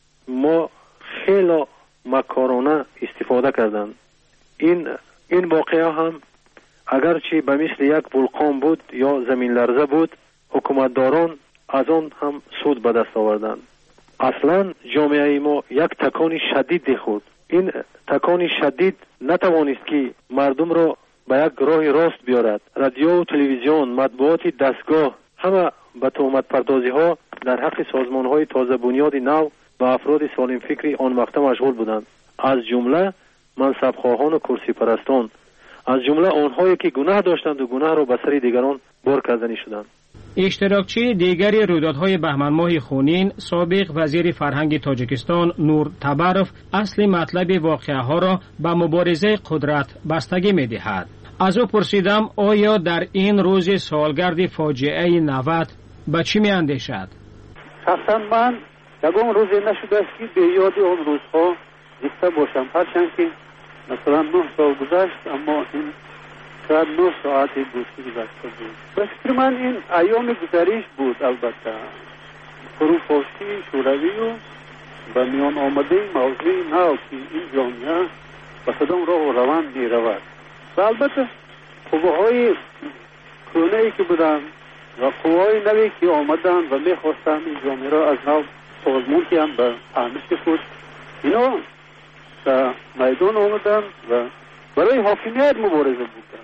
[SPEAKER 24] ما خیلی مکارانه استفاده کردند. این این واقعه هم اگرچه به مثل یک ولکان بود یا زمین لرزه بود، حکومتداران از آن هم سود به دست آوردند. اصلا جامعه ما یک تکان شدید خود. این تکان شدید نتوانست که مردم را به یک راه راست بیارد. رادیو و تلویزیون، مطبوعات دستگاه همه به تهمت پردازی ها در حق سازمان های تازه بنیاد نو و افراد سالم فکری آن وقت مشغول بودند، از جمله منصب خواهان و کرسی پرستان، از جمله آنهایی که گناه داشتند و گناه را به سر دیگران بار کردنی شدند.
[SPEAKER 2] اشتراکچی دیگری رویدادهای بهمن ماه خونین سابق وزیر فرهنگ تاجیکستان نور تبروف اصل مطلب واقعه ها را به مبارزه قدرت بستگی می دهد. از او پرسیدم آیا در این روز سالگرد فاجعه نود به چی می اندیشد؟
[SPEAKER 25] شخصا من یکم روزی نشده است که به یاد آن روزها زنده باشم، هرچند که مثلا نه سال گذشت، اما این شاید نه ساعت دوستی گذشته بود. به فکر من این ایام گذریش بود. البته فروپاشی شوروی و به میان آمده موضوع نو که این جامعه به کدام راه و روند می رود و البته قوه‌های کهنه‌ای که بودن و قوه‌های نوی که آمدن و می خواستن این جامعه را از نو سازمان کنند به فهمش خود، اینا در میدان آمدن و برای حاکمیت مبارزه بودن.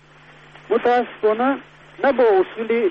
[SPEAKER 25] متاسفانه نه با اصول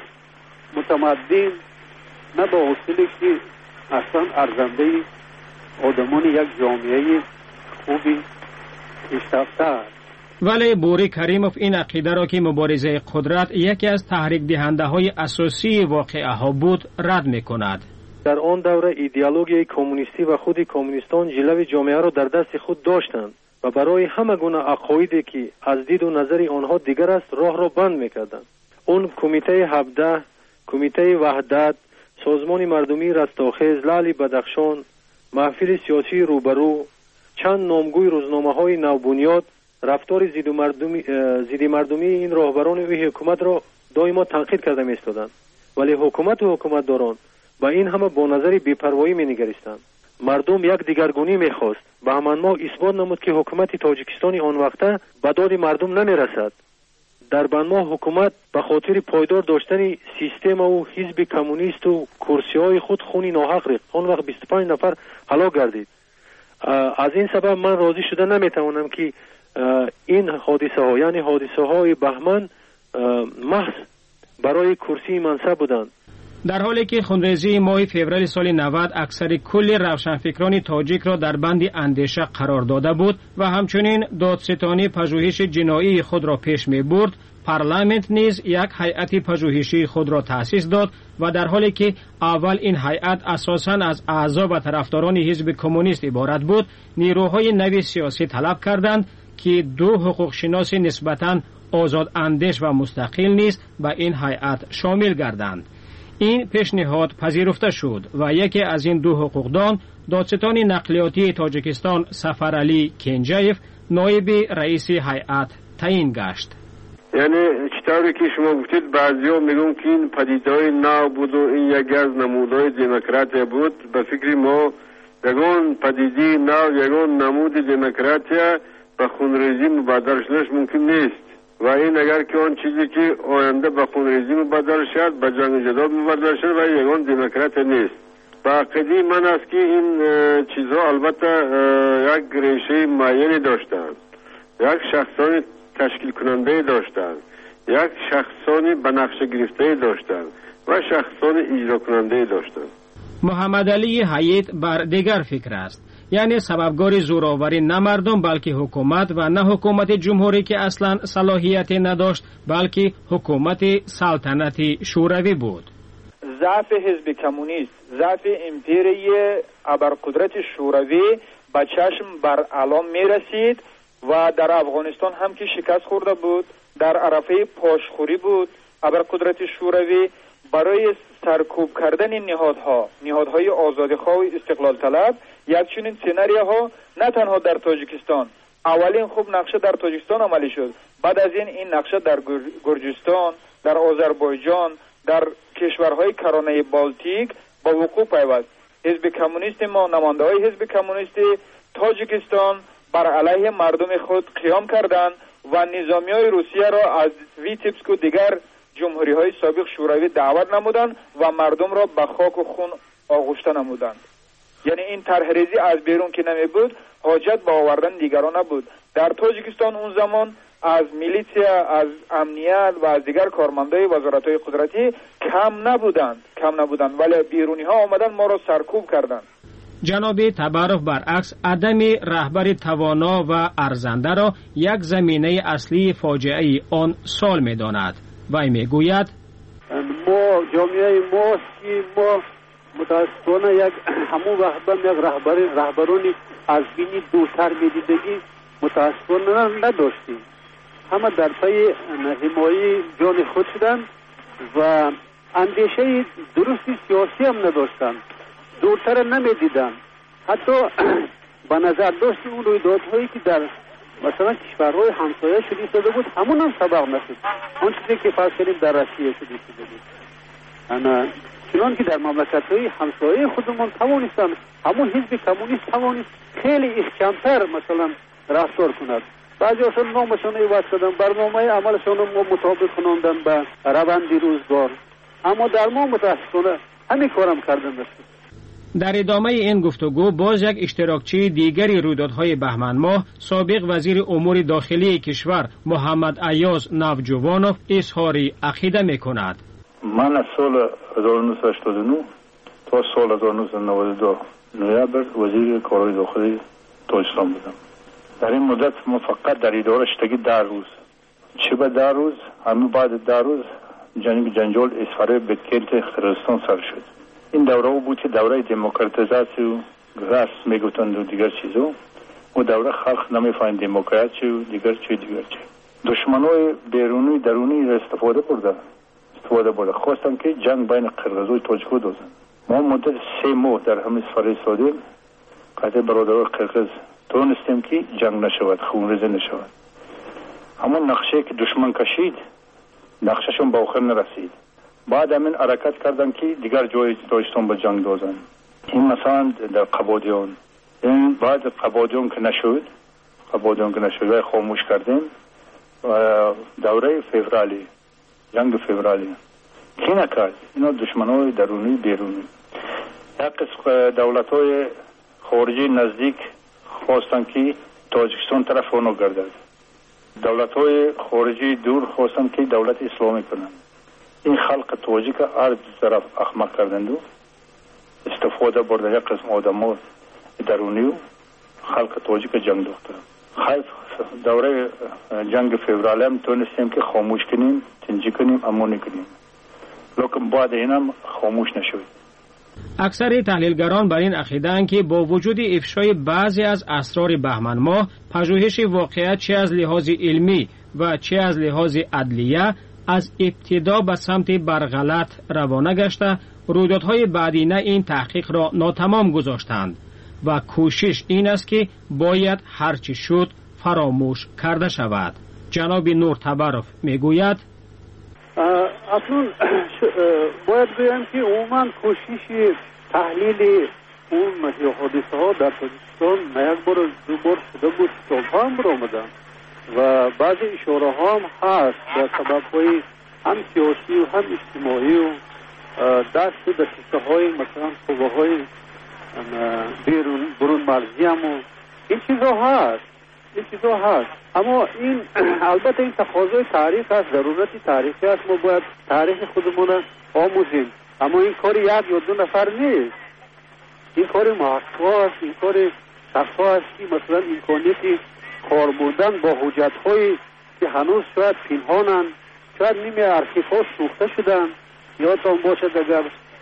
[SPEAKER 25] متمدن، نه با اصولی که اصلا ارزنده آدمان یک جامعه خوبی پیشرفته است.
[SPEAKER 2] ولی بوری کریموف این عقیده را که مبارزه قدرت یکی از تحریک دهنده های اساسی واقعه ها بود رد می کند.
[SPEAKER 24] در آن دوره ایدئولوژی کمونیستی و خود کمونیستان جلوی جامعه را در دست خود داشتند و برای همه گونه عقایدی که از دید و نظر آنها دیگر است راه را بند میکردند. اون کمیته هفده، کمیته وحدت، سازمان مردمی رستاخیز، لعل بدخشان، محفل سیاسی روبرو، چند نامگوی روزنامه‌های نوبنیاد رفتار ضد مردمی ضد مردمی این راهبران و حکومت را دائما تنقید کرده می‌ایستادند، ولی حکومت و حکومتداران با این همه با نظر بی‌پروایی می‌نگریستند. مردم یک دیگرگونی می‌خواست و همان ما اثبات نمود که حکومت تاجیکستان آن وقته به داد مردم نمی‌رسد. در بنما حکومت به خاطر پایدار داشتن سیستم و حزب کمونیست و کرسی‌های خود خونی ناحق ریخت. آن وقت بیست و پنج نفر هلاک گردید. از این سبب من راضی شده نمیتوانم که این حادثه ها یعنی حادثه های بهمن محض برای کرسی منصب بودند.
[SPEAKER 2] در حالی که خونریزی ماه فوریه سال نود اکثر کل روشنفکران تاجیک را در بند اندیشه قرار داده بود و همچنین دادستانی پژوهش جنایی خود را پیش می برد، پارلمانت نیز یک هیئت پژوهشی خود را تأسیس داد و در حالی که اول این هیئت اساساً از اعضا و طرفداران حزب کمونیست عبارت بود، نیروهای نوی سیاسی طلب کردند که دو حقوق شناس نسبتاً آزاد اندیش و مستقل نیز به این هیئت شامل گردند. این پیشنهاد پذیرفته شد و یکی از این دو حقوقدان دادستان نقلیاتی تاجیکستان سفرعلی کنجایف نایب رئیس هیئت تعیین گشت.
[SPEAKER 11] یعنی چطوری که شما گفتید بعضیا میگن که این پدیدهای نو بود و این یکی از نمودهای دموکراتی بود. به فکر ما یگان پدیده نو یگان نمود دموکراتی به خونریزی مبادر شدنش ممکن نیست و این اگر که آن چیزی که آینده به خونریزی مبادر شد به جنگ جدال مبادر شد و یگان دموکرات نیست. با عقیده من است که این چیزها البته یک ریشه معینی داشتند، یک شخصانی تشکیل کننده داشتند، یک شخصانی به نقشه گرفته داشتند و شخصانی اجرا کننده داشتند.
[SPEAKER 2] محمد علی حیات بر دیگر فکر است، یعنی سببگار زوراوری نه مردم بلکه حکومت و نه حکومت جمهوری که اصلا صلاحیت نداشت بلکه حکومت سلطنتی شوروی بود.
[SPEAKER 6] ضعف حزب کمونیست، ضعف امپیری ابرقدرت شوروی به چشم بر علام می رسید و در افغانستان هم که شکست خورده بود، در عرفه پاشخوری بود. ابرقدرت شوروی برای سرکوب کردن نهادها، نهادهای آزادیخواه و استقلال طلب، یک چنین سناریوها نه تنها در تاجیکستان، اولین خوب نقشه در تاجیکستان عملی شد، بعد از این این نقشه در گرجستان، در آذربایجان، در کشورهای کرانه بالتیک با وقوع پیوست. حزب کمونیست ما، نماینده های حزب کمونیست تاجیکستان بر علیه مردم خود قیام کردند و نظامی های روسیه را از ویتیبسک و دیگر جمهوری های سابق شوروی دعوت نمودند و مردم را به خاک و خون آغشته نمودند. یعنی این طرحریزی از بیرون که نمی بود، حاجت به آوردن دیگران نبود. در تاجیکستان اون زمان از میلیسیا، از امنیت و از دیگر کارمندای وزارت‌های قدرتی کم نبودند کم نبودند ولی بیرونی ها آمدن ما را سرکوب کردند.
[SPEAKER 2] جناب تبارف برعکس عدم رهبر توانا و ارزنده را یک زمینه اصلی فاجعه آن سال می‌داند. وی میگوید
[SPEAKER 25] ما جامعه ما که ما متاسفانه یک همون وقت یک رهبر رهبرانی از بینی دوتر میدیدگی متاسفانه نداشتیم. همه در پی حمایت جان خود شدند و اندیشه درستی سیاسی هم نداشتند، دورتر نمیدیدند. حتی به نظر داشت اون رویدادهایی که در مثلا کشورهای همسایه شده شده بود، همون هم سبق نشد. اون چیزی که فرض کنیم در روسیه شده شده بود. انا چنان که در مملکت‌های همسایه خودمون توانستن همون حزب کمونیست توانست خیلی کمتر مثلا رفتار کند. بعضی اصلا نامشان عوض کردن، برنامه عملشان رو مطابق کناندن به روند روزگار، اما در ما متاسفانه همین کارم کردن است.
[SPEAKER 2] در ادامه این گفتگو باز یک اشتراکچی دیگری رویدادهای بهمن ماه سابق وزیر امور داخلی کشور محمد ایاز نوجوانوف اظهار عقیده می‌کند.
[SPEAKER 13] من از سال هزار و نهصد و هشتاد و نه تا سال هزار و نهصد و نود و دو نوامبر وزیر کارهای داخلی تاجیکستان بودم. در این مدت ما فقط در اداره شدگی ده روز چه به ده روز همین بعد ده روز جنگ جنجال اسفاره به کنت قرقیزستان سر شد. این دوره او بود که دوره دموکراتیزاسی و رسم میگفتند و دیگر چیزا و دوره خلق نمیفهمید دموکراسی و دیگر چی دیگر چی. دشمنای بیرونی درونی را استفاده برده استفاده برده خواستن که جنگ بین قرقیز و تاجیک دوزن. ما مدت سه ماه در همین سفر ایستادیم قطع برادران قرقیز تونستیم که جنگ نشود، خونریزی نشود. اما نقشه که دشمن کشید نقشهشون به آخر نرسید. بعد همین حرکت کردن که دیگر جای تاجیکستان به جنگ دوزن. این مثلا در قبادیان، این بعد قبادیان که نشد قبادیان که نشد و خاموش کردیم دوره فوریه جنگ فوریه کی نکرد؟ اینا دشمنای درونی بیرونی. یک قسم دولت‌های خارجی نزدیک خواستن که تاجیکستان طرف اونو گردد. دولت‌های خارجی دور خواستن که دولت اسلامی کنند. این خلق تاجیک هر طرف احمق کردند و استفاده برده یک قسم آدم‌ها درونی و خلق تاجیک جنگ دوختن. خیلی دوره جنگ فوریه هم تونستیم که خاموش کنیم، تنجی کنیم، امانی کنیم. لیکن بعد اینم خاموش نشد.
[SPEAKER 2] اکثر تحلیلگران بر این عقیده‌اند که با وجود افشای بعضی از اسرار بهمن ماه، پژوهش واقعیت چه از لحاظ علمی و چه از لحاظ عدلیه از ابتدا به سمت برغلط روانه گشته، رویدادهای بعدینه این تحقیق را ناتمام گذاشتند و کوشش این است که باید هرچی شد فراموش کرده شود. جناب نور تبرف میگوید
[SPEAKER 25] اصلا باید بگم که عموما کوشش تحلیل اون حادثه ها در تاجیکستان نه یک بار دو بار شده بود، سالها هم برآمدن و بعضی اشاره ها هم هست در سبب های هم سیاسی و هم اجتماعی و دست به کیسه های مثلا قوه های بیرون برون مرزی هم و این چیزا هست این چیزا هست اما این البته این تقاضای تاریخ هست، ضرورت تاریخی هست. ما باید تاریخ خودمون آموزیم، اما این کار یک یا دو نفر نیست، این کار محقق است، این کار شفاف است که مثلا امکانیت کار بردن با حجت هایی که هنوز شاید پنهانند، شاید نیمه ارشیف ها سوخته شدن، یادتان باشد اگر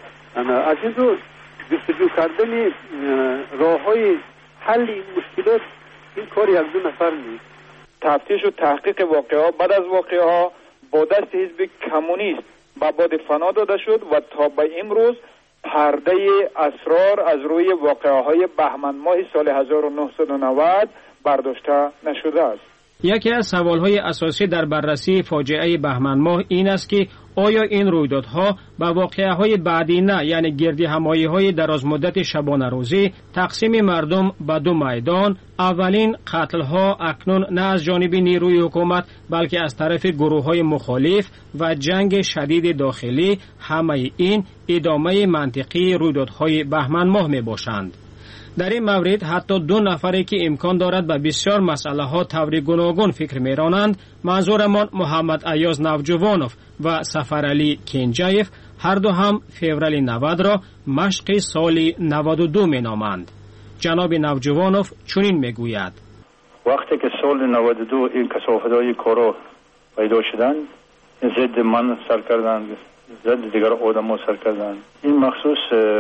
[SPEAKER 25] از این رو جستجو کردن راه های حل این مشکلات این کار یک دو نفر نیست.
[SPEAKER 6] تفتیش و تحقیق واقعه ها بعد از واقعه ها با دست حزب کمونیست به باد فنا داده شد و تا به امروز پرده اسرار از روی واقعه های بهمن ماه سال هزار و نهصد و نود برداشته نشده است.
[SPEAKER 2] یکی از سوالهای اساسی در بررسی فاجعه بهمن ماه این است که آیا این رویدادها به واقعه‌های بعدینه یعنی گردی همایی‌های درازمدت شبانه روزی تقسیم مردم به دو میدان، اولین قتل‌ها اکنون نه از جانب نیروی حکومت بلکه از طرف گروه‌های مخالف و جنگ شدید داخلی، همه این ادامه منطقی رویدادهای بهمن ماه میباشند. در این مورد حتی دو نفری که امکان دارد به بسیار مسئله ها طور گوناگون فکر میرانند، منظورمان محمد ایاز نوجوانوف و سفرعلی کنجایف، هر دو هم فوریه نود را مشق سال نود و دو می نامند. جناب نوجوانوف چنین میگوید:
[SPEAKER 13] وقتی که سال نود و دو این کثافت‌های کارا پیدا شدند، ضد من سر کردند، ضد دیگر آدم‌ها سر کردند. این مخصوص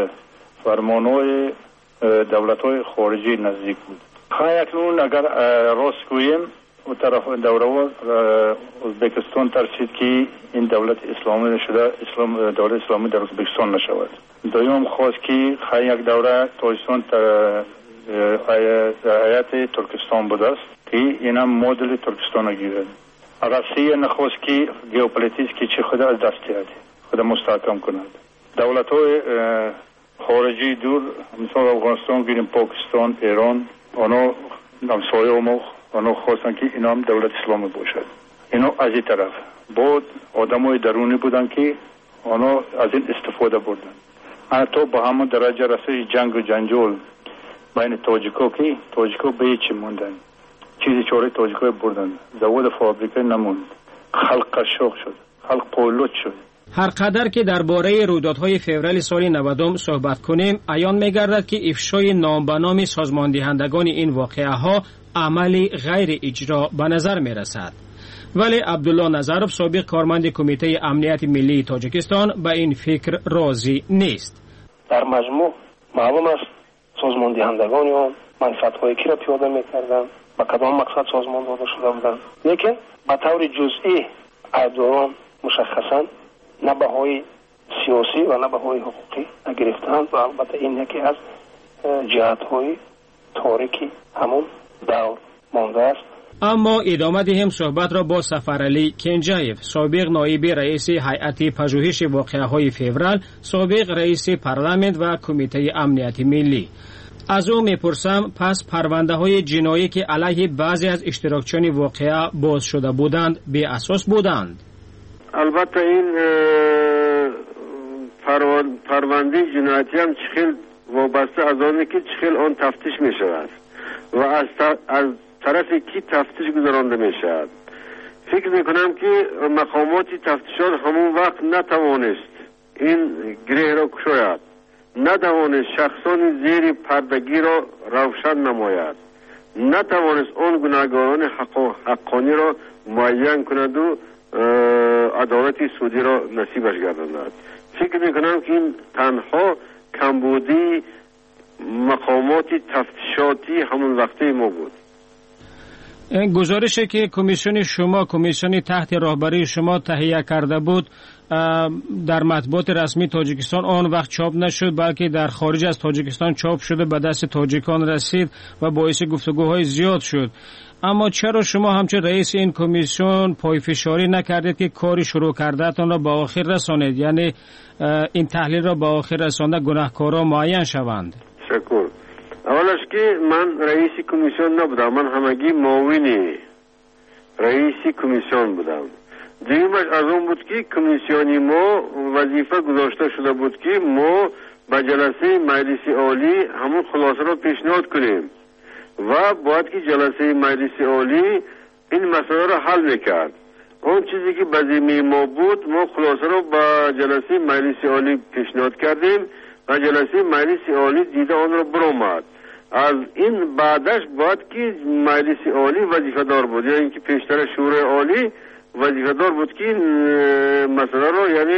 [SPEAKER 13] فرمان‌های دولت‌های خارجی نزدیک بود. خواهی اکنون اگر راست گوییم و طرف دوره ازبکستان ترسید که این دولت اسلامی نشده، اسلام دولت اسلامی در ازبکستان نشود. دویم خواست که خواهی یک دوره تاجیکستان هیئت ترکستان بود است که اینا مدل ترکستان گیرد. روسیه نخواست که ژئوپلیتیکی چی خود از دست دهد، خود مستحکم کند. دولت های خارجی دور مثل افغانستان گیریم، پاکستان، ایران، آنها همسایه ما آنها خواستن که اینا هم دولت اسلامی باشد. اینا از این طرف بود آدم های درونی بودن که آنها از این استفاده بردن. حتی با همون درجه رسید جنگ و جنجال بین تاجیکا که تاجیکا به هیچی موندن، چیزی چاره تاجیکا بردن، زواد فابریکه نموند، خلق قشاق شد، خلق پولوت شد.
[SPEAKER 2] هر قدر که درباره رویدادهای فوریه سال نود صحبت کنیم، عیان می‌گردد که افشای نام به نام سازماندهندگان این واقعه ها عملی غیر اجرا به نظر می‌رسد. ولی عبدالله نظرов سابق کارمند کمیته امنیت ملی تاجیکستان به این فکر راضی نیست.
[SPEAKER 9] در مجموع معلوم است سازماندهندگان آن منفعت‌های کی را پیاده می‌کردند، با کدام مقصد سازمان داده شده بودند، لیکن به طور جزئی ایداران مشخصاً نه بهای سیاسی و نه بهای حقوقی نگرفتند و البته این یکی از جهت‌های تاریکی همون دور مانده است.
[SPEAKER 2] اما ادامه دهیم صحبت را با سفرعلی کنجایف، سابق نایب رئیس هیئت پژوهش واقعه‌های فوریه، سابق رئیس پارلمان و کمیته امنیت ملی. از او میپرسم پس پرونده های جنایی که علیه بعضی از اشتراکچیان واقعه باز شده بودند به اساس بودند؟
[SPEAKER 11] البته این پرونده جنایتی هم چخیل وابسته از آنه که چخیل آن تفتیش می شود و از, از طرف کی تفتیش گذرانده می شود. فکر می کنم که مقامات تفتیشات همون وقت نتوانست این گره را کشاید، نتوانست شخصان زیر پردگی را روشن نماید، نتوانست آن گناهکاران حق حقانی را معین کند و عدالت سودی را نصیبش گرداند. فکر میکنم که این تنها کمبودی مقامات تفتیشاتی همون وقته ما بود.
[SPEAKER 2] گزارشی که کمیسیون شما کمیسیون تحت راهبری شما تهیه کرده بود در مطبوعات رسمی تاجیکستان آن وقت چاپ نشد، بلکه در خارج از تاجیکستان چاپ شده به دست تاجیکان رسید و باعث گفتگوهای زیاد شد. اما چرا شما همچون رئیس این کمیسیون پایفشاری نکردید که کاری شروع کردهتان را به آخر رسانید، یعنی این تحلیل را به آخر رسانده گناهکاران معین شوند؟
[SPEAKER 11] شکر. اولش که من رئیس کمیسیون نبودم، من همگی معاون رئیس کمیسیون بودم. دیگرش از اون بود که کمیسیونی ما وظیفه گذاشته شده بود که ما به جلسه مجلس عالی همون خلاصه را پیشنهاد کنیم و باید که جلسه مجلس عالی این مسئله را حل میکرد. اون چیزی که به ذمه ما بود ما خلاصه را به جلسه مجلس عالی پیشنهاد کردیم و جلسه مجلس عالی دیده آن را برآمد. از این بعدش باید که مجلس عالی وظیفه دار بود، یعنی که پیشتر شورای عالی وظیفه دار بود که مسئله را یعنی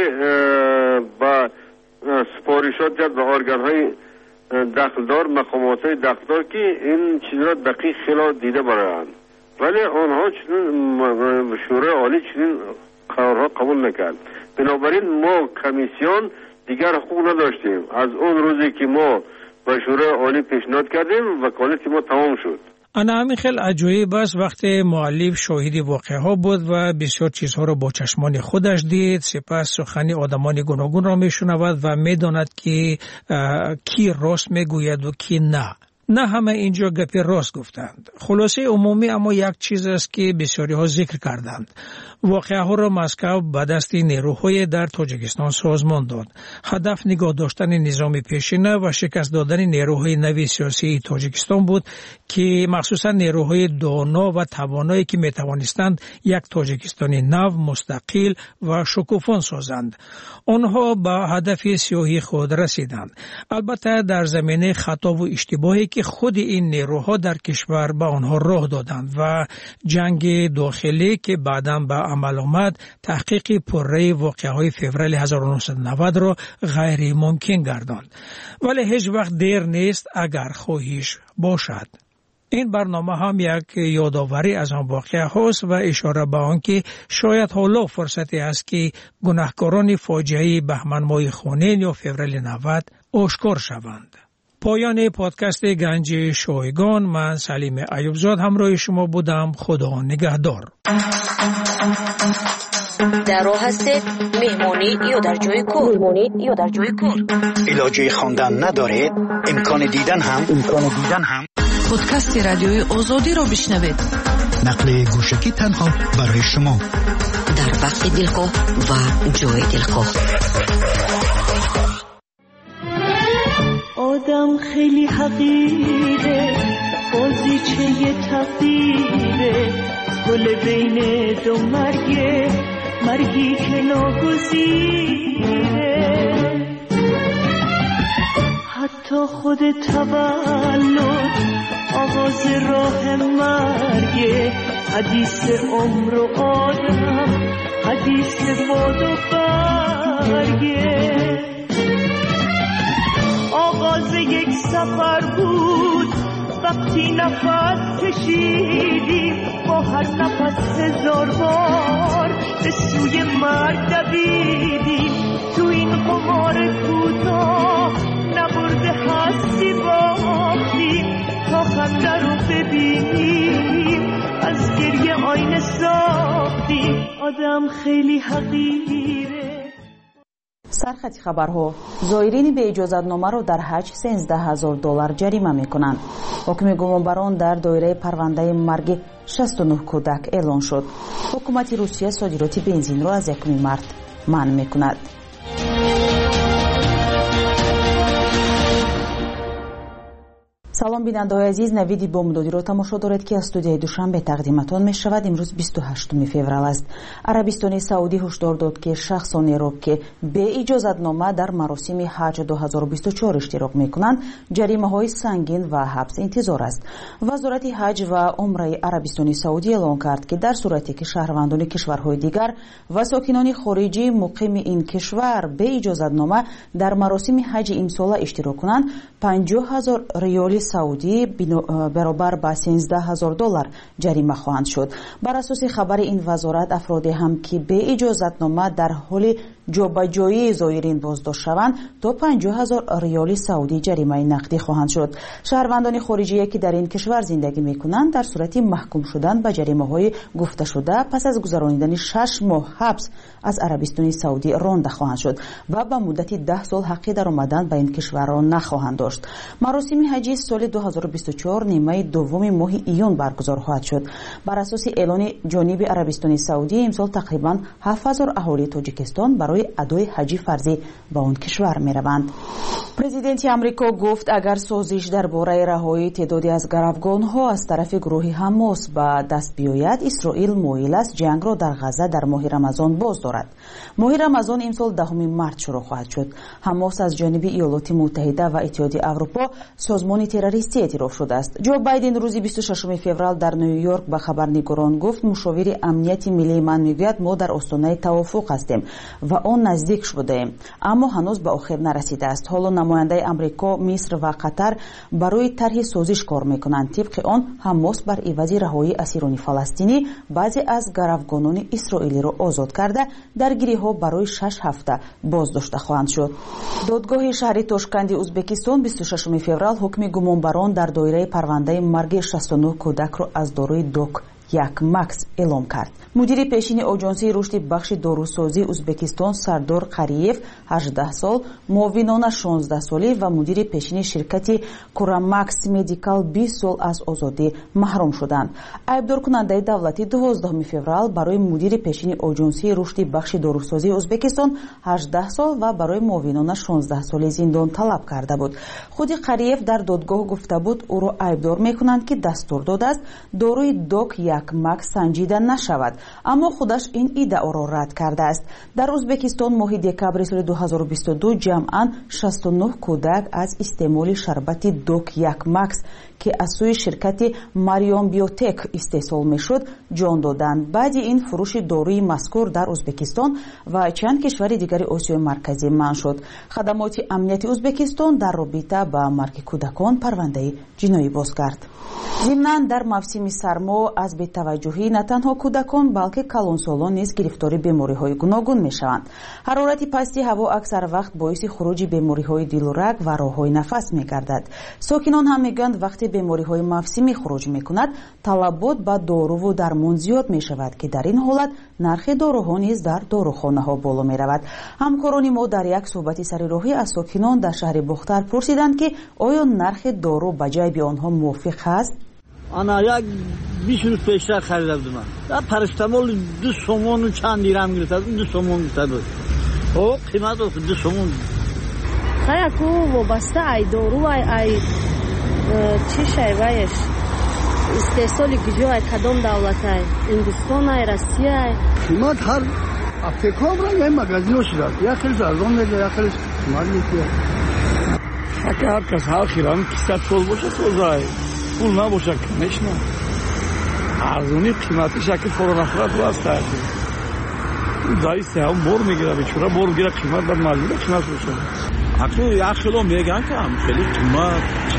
[SPEAKER 11] با سپارشات کرد به ارگان های دخلدار، مقامات های دخلدار که این چیز را دقیق خلا دیده برایند، ولی آنها چنین شورای عالی چنین قرارها قبول نکرد. بنابراین ما کمیسیون دیگر حقوق نداشتیم. از اون روزی که ما به شورای عالی پیشنهاد کردیم وکالت ما تمام شد.
[SPEAKER 3] انا همین خیلی عجایب است وقتی مؤلف شاهد واقعه ها بود و بسیار چیزها را با چشمان خودش دید، سپس سخنی آدمان گوناگون را میشنود و میداند که کی راست میگوید و کی نه. نه همه اینجا گپی راست گفتند. خلاصه عمومی اما یک چیز است که بسیاری ها ذکر کردند. واقعه ها را مسکو به دست نیروهای در تاجیکستان سازمان داد. هدف نگاه داشتن نظام پیشینه و شکست دادن نیروهای نوی سیاسی تاجیکستان بود که مخصوصا نیروهای دانا و توانایی که می توانستند یک تاجیکستان نو مستقل و شکوفان سازند. آنها به هدف سیاهی خود رسیدند. البته در زمینه خطا و اشتباهی که خود این نیروها در کشور به آنها راه دادند و جنگ داخلی که بعداً به عمل آمد تحقیق پره‌ی واقعه‌های فوریه هزار و نهصد و نود را غیر ممکن گرداند. ولی هیچ وقت دیر نیست اگر خواهش باشد. این برنامه هم یک یادآوری از آن واقعه هاست و اشاره به آن که شاید حالا فرصتی است که گناهکاران فاجعه بهمن ماه خونین یا فوریه نود آشکار شوند. پایان پادکست گنج شایگان. من سلیم ایوبزاد همراه شما بودم. خدا نگهدار.
[SPEAKER 10] در راه هستید مهمانی یا در جای کار مهمانی یا در جای کار
[SPEAKER 12] علاجه خواندن ندارید، امکان دیدن هم امکان دیدن هم
[SPEAKER 7] پادکست رادیوی آزادی را بشنوید.
[SPEAKER 12] نقل گوشکی تنها برای شما
[SPEAKER 10] در وقت دلخواه و جای دلخواه.
[SPEAKER 14] آدم خیلی حقیره، بازیچه تقدیره، گل بین دو مرگه، مرگی که ناگزیره. حتی خود تولد آغاز راه مرگه، حدیث عمر و آدم، حدیث باد و برگه. آغاز یک سفر بود وقتی نفس کشیدیم، با هر نفس هزار بار به سوی مرگ دویدیم. تو این قمار کوتاه نبرده هستی باختیم، تا خنده رو ببینیم از گریه آینه ساختیم. آدم خیلی حقیره.
[SPEAKER 15] سرخط خبرها: زائرین به اجازتنامه را در حج سیزده هزار دلار جریمه میکنند. حکم گمانبران در دایره پرونده مرگ شصت و نه کودک اعلان شد. حکومت روسیه صادرات بنزین را از یکم مارس منع میکند. سلام بیننده‌های عزیز، نویدی بامدادی را تماشا دارید که از استودیوی دوشنبه تقدیمتان می شود. امروز بیست و هشتم فوریه است. عربستان سعودی هشدار داد که شخصانی را که به اجازتنامه در مراسم حج دو هزار و بیست و چهار اشتراک می کنند جریمه های سنگین و حبس انتظار است. وزارت حج و عمره عربستان سعودی اعلام کرد که در صورتی که شهروندان کشورهای دیگر و ساکنان خارجی مقیم این کشور به اجازتنامه در مراسم حج امسال اشتراک کنند، پنجاه هزار ریال سعودی برابر با سیزده هزار دلار جریمه خواهند شد. بر اساس خبر این وزارت، افرادی هم که به اجازتنامه در حال جابجایی زائرین بازداشت شوند تا پنجاه هزار ریال سعودی جریمه نقدی خواهند شد. شهروندان خارجی که در این کشور زندگی میکنند در صورت محکوم شدن به جریمه های گفته شده پس از گذراندن شش ماه حبس از عربستان سعودی رانده خواهند شد و به مدت ده سال حق درآمدن به این کشور را نخواهند داشت. مراسم حجی سال دو هزار و بیست و چهار نیمه دوم ماه ایون برگزار خواهد شد. بر اساس اعلان جانب عربستان سعودی امسال تقریبا هفت هزار اهالی تاجیکستان برای ادای حج فرضی به اون کشور می روند. پرزیدنت آمریکا گفت اگر سازش درباره رهایی تعدادی از گروگان‌ها از طرف گروه حماس به دست بیاید، اسرائیل مایل است جنگ را در غزه در ماه رمضان باز دارد. ماه رمضان امسال دهم مارس شروع خواهد شد. حماس از جانب ایالات متحده و اتحادیه اروپا سازمان تروریستی اعتراف شده است. جو بایدن روز بیست و ششم فوریه در نیویورک به خبرنگاران گفت مشاور امنیت ملی من میگوید ما در آستانه توافق هستیم و آن نزدیک شدیم، اما هنوز به آخر نرسیده است. حالا نماینده امریکا، مصر و قطر برای طرح سازش کار میکنند. طبق آن حماس بر عوض رهایی اسیران فلسطینی بعضی از گروگانان اسرائیلی را آزاد کرده در گیری‌ها برای شش هفته بازداشته خواهند شد. دادگاه شهر تاشکند ازبکستان بیست و ششم فوریه حکم گمانبران در دایره پرونده مرگ شصت و نه کودک را از داروی دوک یک مکس اعلام کرد. مدیر پیشین آژانسی رشد بخش داروسازی ازبکستان سردار قریف هجده سال، معاونان شانزده ساله و مدیر پیشین شرکت کورامکس مدیکال بیست سال از آزادی محروم شدند. ایبدار کننده دولتی دوازدهم فوریه برای مدیر پیشین آژانسی رشد بخش داروسازی ازبکستان هجده سال و برای معاونان شانزده ساله زندان طلب کرده بود. خود قریف در دادگاه گفته بود او را ایبدار میکنند که دستور داده است داروی دوک یک مکس سنجیده نشود، اما خودش این ادعا را رد کرده است. در ازبکستان ماه دکبر سال دو هزار و بیست و دو جمعاً شصت و نه کودک از استعمال شربت دوک یک مکس که از سوی شرکت ماریون بیوتک استحصال میشد جان دادند. بعد این فروش داروی مذکور در ازبکستان و چند کشور دیگر آسیای مرکزی منع شد. خدمات امنیتی ازبکستان در رابطه با مرگ کودکان پرونده جنایی باز کرد. ضمناً در موسم سرما از бетаваҷҷуҳӣ на танҳо кӯдакон балки калонсолон низ гирифтори бемориҳои гуногун мешаванд. ҳарорати пасти ҳаво аксар вақт боиси хуруҷи бемориҳои дилу раг ва роҳҳои нафас мегардад. сокинон ҳам мегӯянд вақте бемориҳои мавсимӣ хуруҷ мекунад, талабот ба доруву дармон зиёд мешавад ки дар ин ҳолат нархи дороҳо низ дар дорухонаҳо боло меравад. ҳамкорони мо дар як суҳбати сарироҳӣ аз сокинон дар шаҳри бухтар пурсиданд ки оё нархи дору ба ҷайби онҳо мувофиқ аст.
[SPEAKER 8] ана як бист рӯз пештар харида будам. Да парастамол ду сомону чанд дирам гирифта, ду сомон гирифта буд. О, қимат ду сомон.
[SPEAKER 16] Хая ку вобаста ай дору ай ай чи шайваеш истеҳсоли гиҷо ай кадом давлат ай? Индустон ай, Россия ай?
[SPEAKER 17] Қимат ҳар аптекам ра я магазин шуда. Я хеле арзон меда, я хеле қимат меда.
[SPEAKER 18] Шака ҳар кас ҳар хирам киста сол боша созай. Пул набоша, конечно. Арзони қимати шаки форонахрат васт ай. Заисте ҳам бор мегира бечора бор гира қимат бад маҷбур қимат боша.
[SPEAKER 8] Акну як хело меган кам, хеле қимат.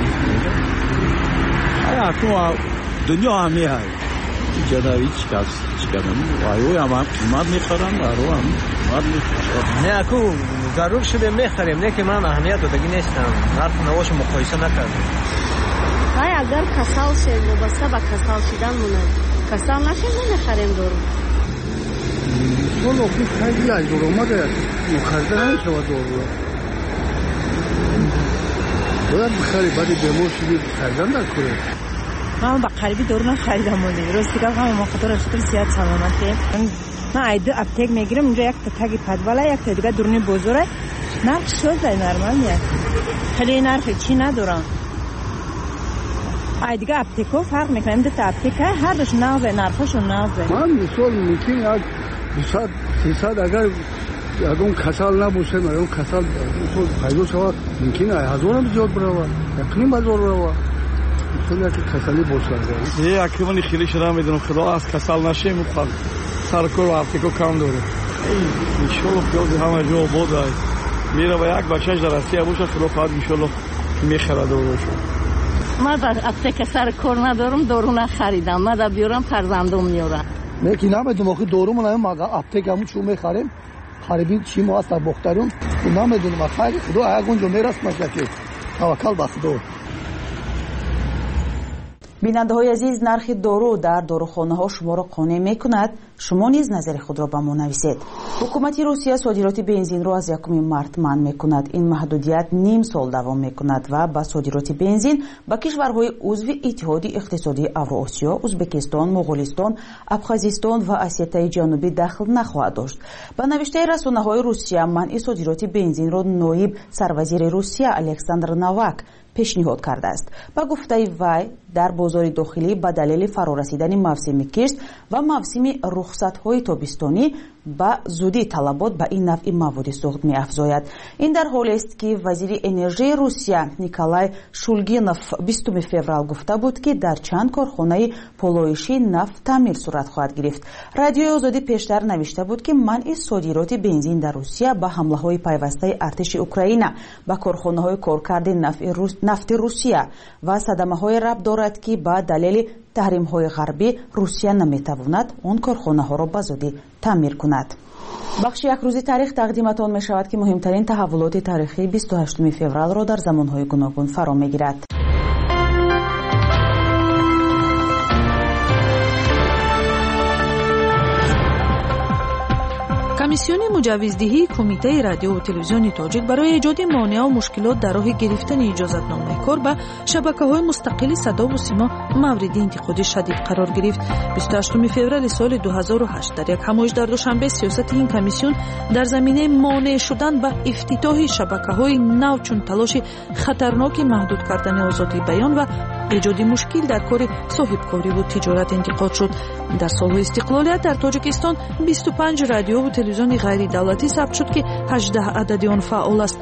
[SPEAKER 8] Ай акну дунё ҳаме ҳай. Ҷадави чикас чикадам. Айо ҳам қимат мехарам, аро ҳам қимат мехарам.
[SPEAKER 20] Не аку зарур шуде мехарем, не ки ман аҳамият додаги нестам. Нарх навош муқоиса накардам.
[SPEAKER 16] ҳай агар касал шед вобаста ба касал шидан монад. Касал нашед намехарем дору.
[SPEAKER 17] Сол офис хайди аз дору омада мухазда намешавад дору. бояд бихари баъди бемор шуди хардан дар кӯре.
[SPEAKER 26] ман ба қариби дору нахаридам оли. ростигап ҳама мохатора шукр сиҳат саломате. ман айду аптек мегирам, инҷо якта таги подвала, якта дига дуруни бозора. нарх шозай нормалия. хеле нархи чӣ надорам. ай дига аптеко фарқ мекунад. дата аптека ҳардош наве, нархошон наве.
[SPEAKER 17] ман мисол мумкин як дусад сисад агар ягон касал набошад, ягон касал пайдо шавад, мумкин ай ҳазорам зиёд биравад, якним ҳазор биравад. мисол яке касалӣ бошад.
[SPEAKER 18] Е акимони хеле шуда медонам худо аз касал нашем ухад. Саркор ва аптеко кам дорем. иншоллоҳ пиёзи ҳама ҷо обод ай. мерава як бачаш дар Россия бошад, худо хоҳад иншоллоҳ мехарад дороашо.
[SPEAKER 16] ман дар аптека сар кор надорам, дору нахаридам. ман да биёрам фарзандум меёрам.
[SPEAKER 17] лекин намедонам охи дору ман аптекаму чӯ мехарем. қариби чӣ мо аст дар бохтарён намедонам. хайри худо ягон ҷо мерасмаша ки таваккал ба худо.
[SPEAKER 15] бинандаҳои азиз, нархи дору дар дорухонаҳо шуморо қонеъ мекунад? шумо низ назари худро ба мо нависед. ҳукумати русия содироти бензинро аз якуми март манъ мекунад. ин маҳдудият ним сол давом мекунад ва ба содироти бензин ба кишварҳои узви иттиҳоди иқтисодии авроосиё, узбекистон, моғолистон, абхазистон ва осетияи ҷанубӣ дахл нахоҳад дошт. ба навиштаи расонаҳои русия манъи содироти бензинро ноиб сарвазири русия Александр Новак пешниҳод кардааст. ба гуфтаи вай, дар бозори дохилӣ ба далели фарорасидани мавсими кишт ва мавсими рухсатҳои тобистонӣ ба зудӣ талабот ба ин навъи маводи суғд меафзояд. ин дар ҳолест ки вазири энержияи русия Николай Шульгинов бистуми феврал гуфта буд ки дар чанд корхонаи полоиши нафт таъмир сурат хоҳад гирифт. радиои озодӣ пештар навишта буд ки манъи содироти бензин дар русия ба ҳамлаҳои пайвастаи артиши Украина ба корхонаҳои коркарди нафти русия ва садамаҳое рабт дорад ки ба далели таҳримҳои ғарбӣ русия наметавонад он корхонаҳоро ба зудӣ таъмир кунад. бахши якрӯзи таърих тақдиматон мешавад ки муҳимтарин таҳаввулоти таърихии бисту ҳаштуми февралро дар замонҳои гуногун фаро мегирад.
[SPEAKER 7] комиссиони муҷаввиздиҳии кумитаи радиову телевизиони тоҷик барои эҷоди монеаву мушкилот дар роҳи гирифтани иҷозатномаи кор ба шабакаҳои мустақили садову симо мавриди интиқоди шадид қарор гирифт. бисту ҳаштуми феврали соли ду ҳазору ҳашт дар як ҳамоиш дар душанбе сиёсати ин комиссион дар заминаи монеъ шудан ба ифтитоҳи шабакаҳои нав чун талоши хатарноки маҳдуд кардани озодии баён ва эҷоди мушкил дар кори соҳибкориву тиҷорат интиқод шуд. дар солҳои истиқлолият дар тоҷикистон бисту панҷ радиову телевизиони ғайридавлатӣ сабт шуд ки ҳаждаҳ адади он фаъол аст.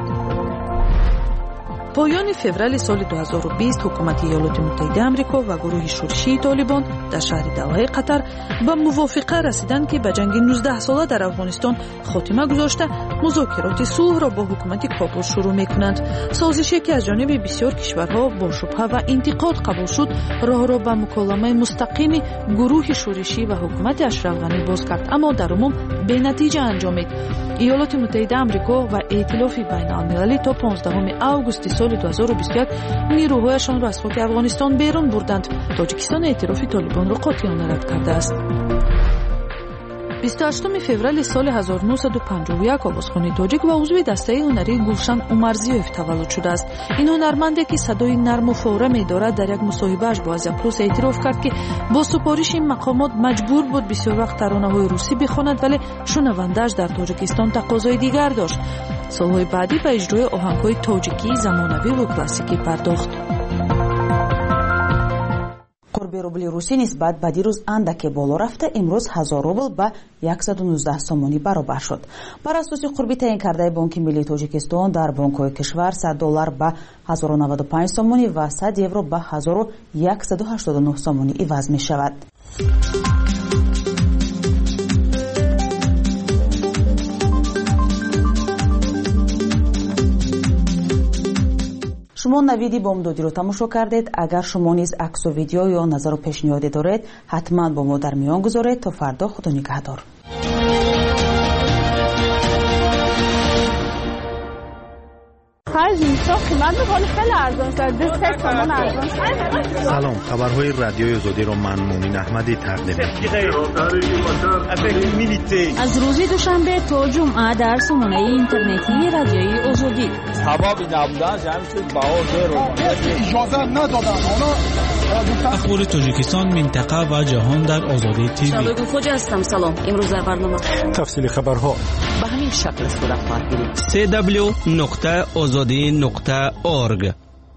[SPEAKER 7] поёни феврали соли ду ҳазору бист ҳукумати иёлоти муттаҳидаи амрико ва гурӯҳи шӯришии толибон дар шаҳри давлаи қатар ба мувофиқа расиданд ки ба ҷанги нуздаҳсола дар афғонистон хотима гузошта مذاکرات صلح را با حکومت کابل شروع می‌کنند. سازشی که از جانب بسیار کشورها با شبهه و انتقاد قبول شد، راه را به مکالمه مستقیم گروه شورشی و حکومت اشرف غنی باز کرد، اما در عموم به نتیجه انجامید. ایالات متحده آمریکا و ائتلاف بین‌المللی تا پانزدهم آگوست سال دو هزار و بیست و یک نیروهایشان را از خاک افغانستان بیرون بردند. تاجیکستان اعتراف طالبان را قاطعانه رد کرده است. بیست و هشتم فوریه سال هزار و نهصد و پنجاه و یک آوازخوانی تاجیک و عضو دسته هنری گلشن عمرزیوف تولد شده است. این هنرمندی که صدای نرم و فوره می‌دارد در یک مصاحبه‌اش با ازیا پلوس اعتراف کرد که با سپارش این مقامات مجبور بود بسیار وقت ترانه‌های روسی بخواند، ولی شنونده‌اش در تاجیکستان تقاضای دیگر داشت. سال‌های بعدی به اجرای آهنگ‌های تاجیکی زمانوی و کلاسیکی پرداخت.
[SPEAKER 15] قرب روبل روسی نسبت به دیروز اندکی بالا رفته، امروز هزار روبل به صد و نوزده سومانی برابر شد. بر اساس قربی تعیین کرده بانک ملی تاجیکستان در بانک‌های کشور صد دلار به هزار و نود و پنج سومانی و صد یورو به هزار و صد و هشتاد و نه سومانی عوض می شود. شما نویدی بامدادی رو تماشا کردید. اگر شما نیز عکس و ویدیو یا نظر و پیشنهادی دارید، حتما با ما در میان گذارید. تا فردا، خدا نگهدار.
[SPEAKER 1] سلام، خبرهای رادیوی آزادی رو من مومن احمدی تقدیم می‌کنم.
[SPEAKER 4] از روز دوشنبه تا جمعه در سامانه اینترنتی رادیوی آزادی.
[SPEAKER 5] سبب نبودن جمعیت باور رو
[SPEAKER 21] اجازه ندادن.
[SPEAKER 22] اخبار تاجیکستان، منطقه و جهان در آزادی تیوی.
[SPEAKER 4] شبکه خوج هستم. سلام. امروز در برنامه
[SPEAKER 22] تفصیل خبرها
[SPEAKER 4] به همین شکل صورت خواهد گرفت.
[SPEAKER 22] سی دبلیو نقطه آزادی نقطه اورگ.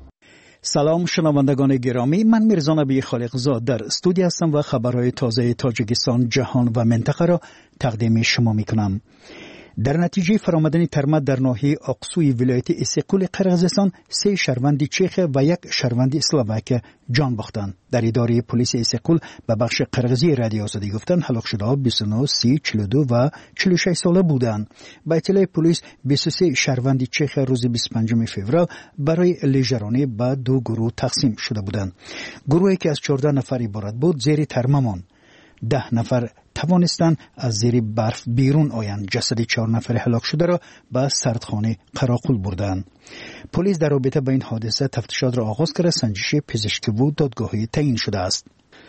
[SPEAKER 12] سلام شنوندگان گرامی، من میرزا نبی خالقزاد در استودیو هستم و خبرهای تازه تاجیکستان، جهان و منطقه را تقدیم شما میکنم. در نتیجه فرآمدن ترمت در ناحیه اقصوی ولایت اسیقول قرقیزستان، سه شهروند چیخ و یک شهروند اسلواک جان باختند. در اداره پلیس اسیقول به بخش قرقیزی رادیو آزادی گفتند هلاک شده بیست و نه، سی، چهل و دو و چهل و شش ساله بودند. با اطلاع پلیس بیست و سه شهروند چیخ روز بیست و پنجم فوریه برای لیژرانه به دو گروه تقسیم شده بودند. گروهی که از چهارده نفر عبارت بود زیر ترمه ماند. ده نفر توانستند از زیر برف بیرون آیند. جسد چهار نفر هلاک شده را به سردخانه قراقل بردند. پلیس در رابطه با این حادثه تفتیشات را آغاز کرده، سنجش پزشکی و دادگاهی تعیین شده است.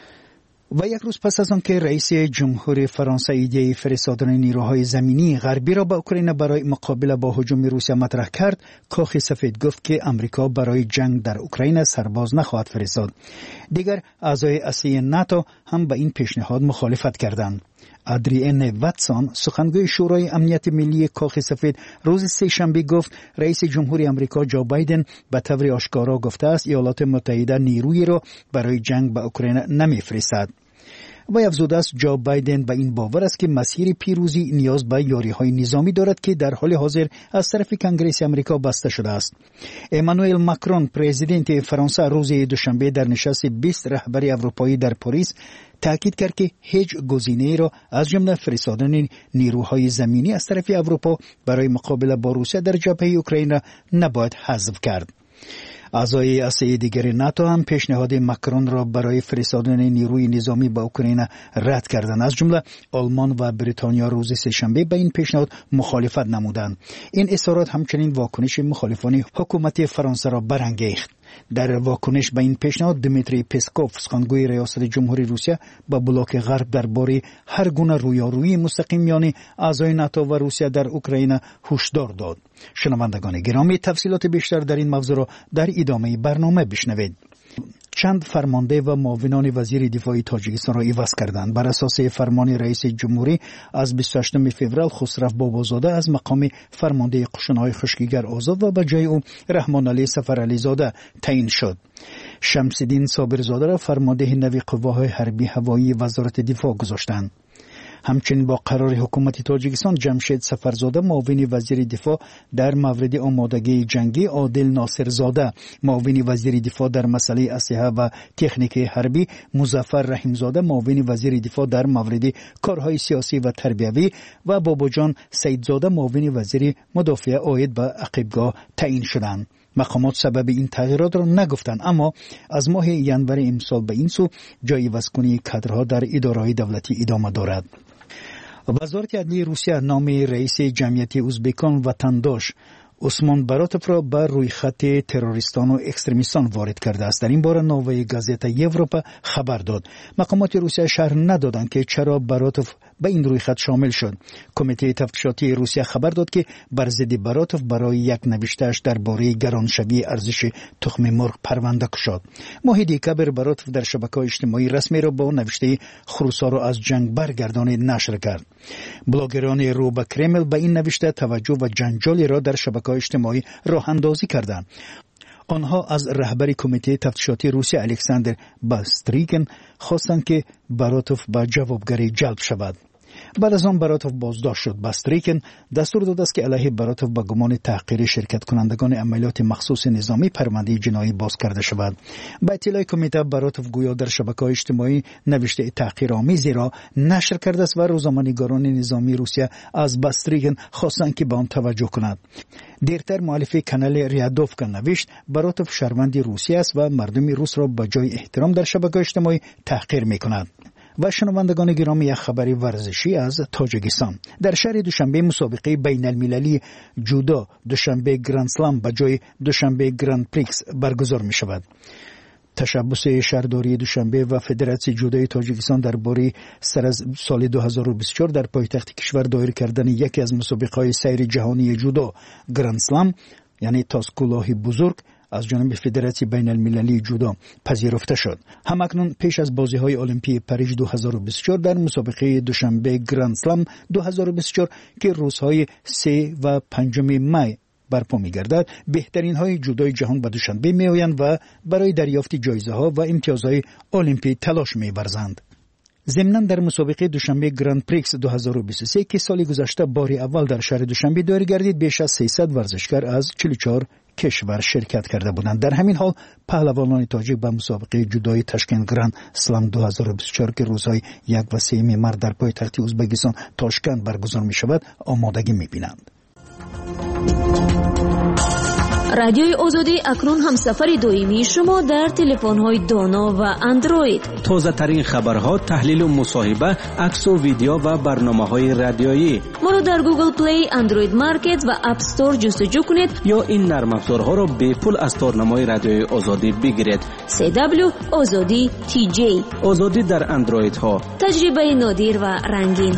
[SPEAKER 12] و یک روز پس از آنکه رئیس جمهور فرانسه ایده فرستادن نیروهای زمینی غربی را به اوکراین برای مقابله با هجوم روسیه مطرح کرد، کاخ سفید گفت که امریکا برای جنگ در اوکراین سرباز نخواهد فرستاد. دیگر اعضای اصلی ناتو هم به این پیشنهاد مخالفت کردند. ادریان واتسون، سخنگوی شورای امنیت ملی کاخ سفید، روز سه شنبه گفت رئیس جمهوری آمریکا جو بایدن به طور آشکارا گفته است ایالات متحده نیرویی را برای جنگ با اوکراین نمیفرستد. و افزوده است جو بایدن به این باور است که مسیر پیروزی نیاز به یاری‌های نظامی دارد که در حال حاضر از طرف کنگره آمریکا بسته شده است. امانوئل ماکرون، پرزیدنت فرانسه، روز دوشنبه در نشست بیست رهبری اروپایی در پاریس تاکید کرد که هیچ گزینه‌ای را از جمله فرستادن نیروهای زمینی از طرف اروپا برای مقابله با روسیه در جبهه اوکراین را نباید حذف کرد. اعضای اصلی دیگر ناتو هم پیشنهاد ماکرون را برای فرستادن نیروی نظامی به اوکراین رد کردند. از جمله آلمان و بریتانیا روز سه‌شنبه به این پیشنهاد مخالفت نمودند. این اظهارات همچنین واکنش مخالفان حکومت فرانسه را برانگیخت. در واکنش به این پیشنهاد دمیتری پسکوف، سخنگوی ریاست جمهوری روسیه، با بلاک غرب درباره هر گونه رویارویی مستقیم میان اعضای ناتو و روسیه در اوکراین هشدار داد. شنوندگان گرامی، تفصیلات بیشتر در این موضوع را در ادامه برنامه بشنوید. چند فرمانده و معاونان وزیر دفاع تاجیکستان را عوض کردند. بر اساس فرمان رئیس جمهوری از بیست و هشتم فوریه خسرو بابازاده از مقام فرمانده قشنهای خشکیگر آزاد و به جای او رحمان علی سفرعلی زاده تعیین شد. شمس‌الدین صابرزاده را فرمانده نوی قواهای حربی هوایی وزارت دفاع گذاشتند. همچنین با قرار حکومت تاجیکستان جمشید سفرزاده معاون وزیر دفاع در مورد آمادگی جنگی، عادل ناصرزاده معاون وزیر دفاع در مسئله اسلحه و تکنیک حربی، مظفر رحیمزاده معاون وزیر دفاع در مورد کارهای سیاسی و تربیوی و باباجان سیدزاده معاون وزیر مدافع عاید به عقبگاه تعیین شدند. مقامات سبب این تغییرات را نگفتند، اما از ماه ینور امسال به این سو جای وزکنی کادرها در اداره‌های دولتی ادامه دارد. وزارت عدلیه روسیه نام رئیس جمعیت ازبکان وطندوش عثمان براتوف را بر روی خط تروریستان و اکستریمیستان وارد کرده است. در این باره نوای گازتا یوروپا خبر داد. مقامات روسیه شرح ندادند که چرا براتوف به این روی خط شامل شد. کمیته تفتیشاتی روسیه خبر داد که بر ضد براتوف برای یک نوشته‌اش درباره گرانشوی ارزش تخم مرغ پرونده شد. ماه دیکبر براتوف در شبکه‌های اجتماعی رسمی را با نوشته خروسا را از جنگ برگردانید نشر کرد. بلاگران رو به کرمل به این نوشته توجه و جنجالی را در شبکه‌های اجتماعی راه اندازی کردند. آنها از رهبر کمیته تفتیشاتی روسیه الکساندر باستریکن خواستند که براتوف به جوابگری جلب شود. بعد از آن براتوف بازداشت شد. باستریکن دستور داد است که علیه براتوف به گمان تحقیر شرکت کنندگان عملیات مخصوص نظامی پرونده جنایی باز کرده شود. با اطلاع کمیته براتوف گویا در شبکه‌های اجتماعی نوشته تحقیرآمیزی را نشر کرده است و روزنامه‌نگاران نظامی روسیه از باستریکن خواستند که به آن توجه کند. دیرتر مؤلف کانال ریادوفکا نوشت براتوف شهروند روسیه است و مردم روس را با جای احترام در شبکه‌های اجتماعی تحقیر می‌کند. و شنوندگان گرامی، یک خبری ورزشی از تاجیکستان. در شهر دوشنبه مسابقه بین المللی جودو دوشنبه گراند سلام به جای دوشنبه گراند پریکس برگزار می شود. تشبث شهرداری دوشنبه و فدراسیون جودوی تاجیکستان درباره سر از سال دو هزار و بیست و چهار در پایتخت کشور دایر کردن یکی از مسابقه‌های سیر جهانی جودو گراند سلام، یعنی تاسکولاه بزرگ، از جانب فدراسیون بین المللی جودو پذیرفته شد. همکنون پیش از بازی‌های المپی پاریس دو هزار و بیست و چهار در مسابقه دوشنبه گراند سلام دو هزار و بیست و چهار که روزهای سه و پنجم می برپا می‌گردد، بهترین های جودوی جهان به دوشنبه می‌آیند و برای دریافت جایزه ها و امتیازهای المپی تلاش می‌ورزند. ضمناً در مسابقه دوشنبه گراند پریکس دو هزار و بیست و سه که سال گذشته بار اول در شهر دوشنبه دایر گردید، بیش از سیصد ورزشکار از چهل و چهار کشور شرکت کرده بودند. در همین حال پهلوانان تاجیک به مسابقه جودوی تاشکند گراند سلام دو هزار و بیست و چهار که روزهای یک و سه مارس در پایتخت ازبکستان تاشکند برگزار می شود آمادگی می بینند.
[SPEAKER 10] رادیوی آزادی اکنون همسفر دائمی شما در تلفن‌های دانا و اندروید.
[SPEAKER 22] تازه ترین خبرها، تحلیل و مصاحبه، عکس و ویدیو و برنامه‌های رادیویی.
[SPEAKER 10] ما را در گوگل پلی، اندروید مارکت و اپ استور جستجو کنید
[SPEAKER 22] یا این نرم افزارها را به پول از تارنمای رادیوی آزادی بگیرید.
[SPEAKER 10] سی دبلیو آزادی تی جی.
[SPEAKER 22] آزادی در اندروید ها.
[SPEAKER 10] تجربه نادر و رنگین.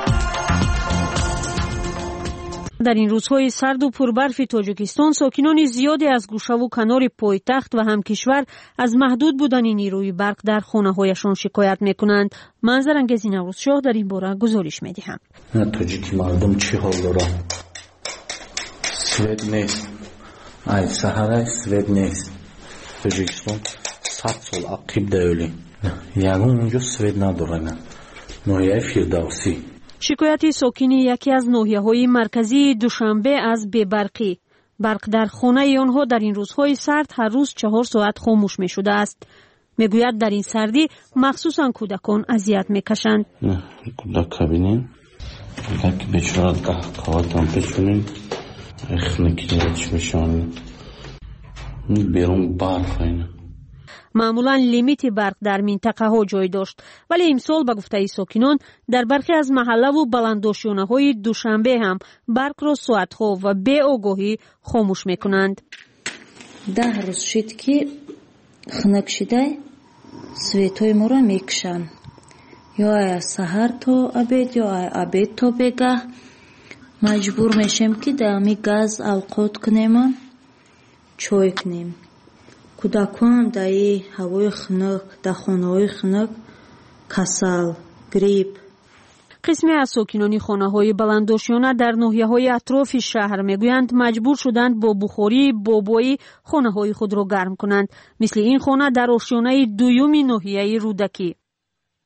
[SPEAKER 7] در این روزهای سرد و پربرف تاجیکستان ساکنان زیادی از گوشه و کنار پایتخت و همکشور از محدود بودن نیروی برق در خانه‌هایشان شکایت می‌کنند. منظر انگیز نوروز شاه در این باره گزارش می‌دهند.
[SPEAKER 6] تاجیکی مردم چی حال دارند؟ سوید نیست. ای سحر سوید نیست. تاجیکستان صد سال عقب دولی. یعنی اونجا سوید ندارن. نوعی فیردوسی.
[SPEAKER 7] شکایت ساکنی یکی از ناحیه‌های مرکزی دوشنبه از بی‌برقی. برق در خانه آنها در این روزهای سرد هر روز چهار ساعت خاموش می شده است. میگوید در این سردی مخصوصا کودکان اذیت میکشند.
[SPEAKER 6] کودک ببینیم که بیچاره قهقهاتم بشونیم اخنکیش میشن بیرون برف اینه.
[SPEAKER 7] معمولا لیمیت برق در منطقه ها جای داشت، ولی امسال به گفته ساکنان در برخی از محله و بلنداشانه های دوشنبه هم برق را ساعت ها و بی آگاهی خاموش میکنند.
[SPEAKER 13] ده روز شد که خنک شده سویتای ما را میکشن، یا از سحر تا عبید یا از عبید تا بگه مجبور میشیم که دمی گاز اوقات کنیم چای کنیم. کودکان در هوای خنک، در خانه‌های خنک کسل، گریپ.
[SPEAKER 7] قسمی از ساکنان خانه‌های بلنداشانه در ناحیه‌های اطراف شهر میگویند مجبور شدند با بخاری بابایی خانه‌های خود را گرم کنند، مثل این خانه در آشیانه دوم ناحیه رودکی.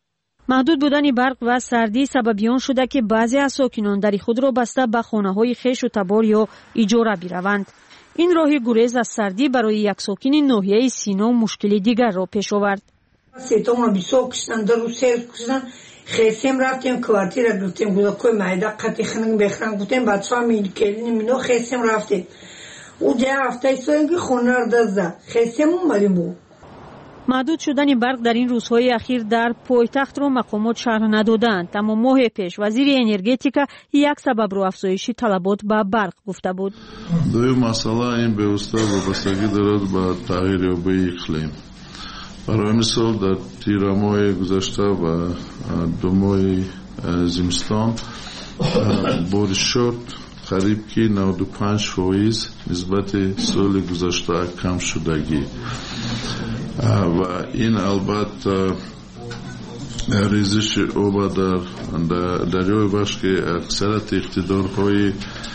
[SPEAKER 2] محدود بودن برق و سردی سببیان شده که بعضی از ساکنان در خود را بسته به خانه‌های خویش و تبار یا اجاره بروند. این راه گریز از سردی برای یک ساکن ناحیه سینا مشکل دیگر را پیش آورد.
[SPEAKER 9] سیتامون بیسو کشتن در رو سیر کشتن خیسیم رفتیم کوارتیر را گفتیم گودا کوی مایده قطعی خنگ بخرن گفتیم بچه ها میل کلین منو خیسیم رفتیم او ده هفته ایستایی خونه را دزده خیسیم اومدیم بود.
[SPEAKER 2] محدود شدن برق در این روزهای اخیر در پایتخت را مقامات شرح ندادند، اما ماه پیش وزیر انرژتیکا یک سبب رو افزایش طلبات به برق گفته بود.
[SPEAKER 19] دویم مسئله این به‌واسطه وابستگی دارد به تغییر یابی اقلیم. برای مثال در تیر ماه گذشته و دو ماه زمستان بارش شد قریب که نود و پنج فیصد نسبت سال گذشته کم شدگی و این البته ریزش آب در دریای بخش که اکثرت اقتدارهای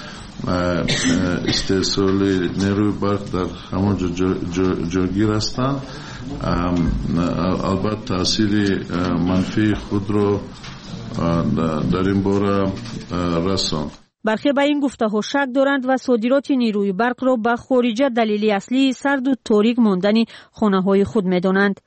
[SPEAKER 19] استحصال نیروی برق در همون جاگیر هستند، البته تاثیر منفی خود را در این باره رساند.
[SPEAKER 2] برخی به این گفته ها شک دارند و صادرات نیروی برق را به خارجه دلیلی اصلی سرد و تاریک ماندن خانه های خود می دانند.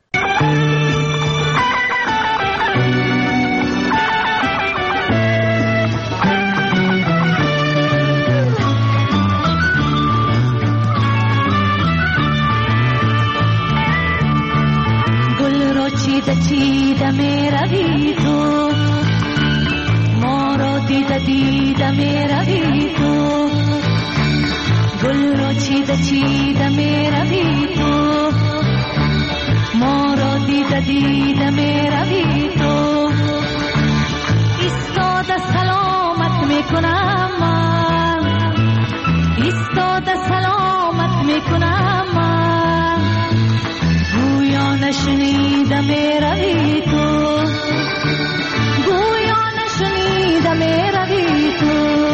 [SPEAKER 23] گل را چیده چیده می روی تو، ما را دیده دیده می روی تو، گل را چیده چیده می روی تو، ما را دیده دیده می روی تو، ایستاده سلامت می کنم من، ایستاده سلامت می کنم من، گویا نشنیده می روی تو، گویا نشنیده می روی تو.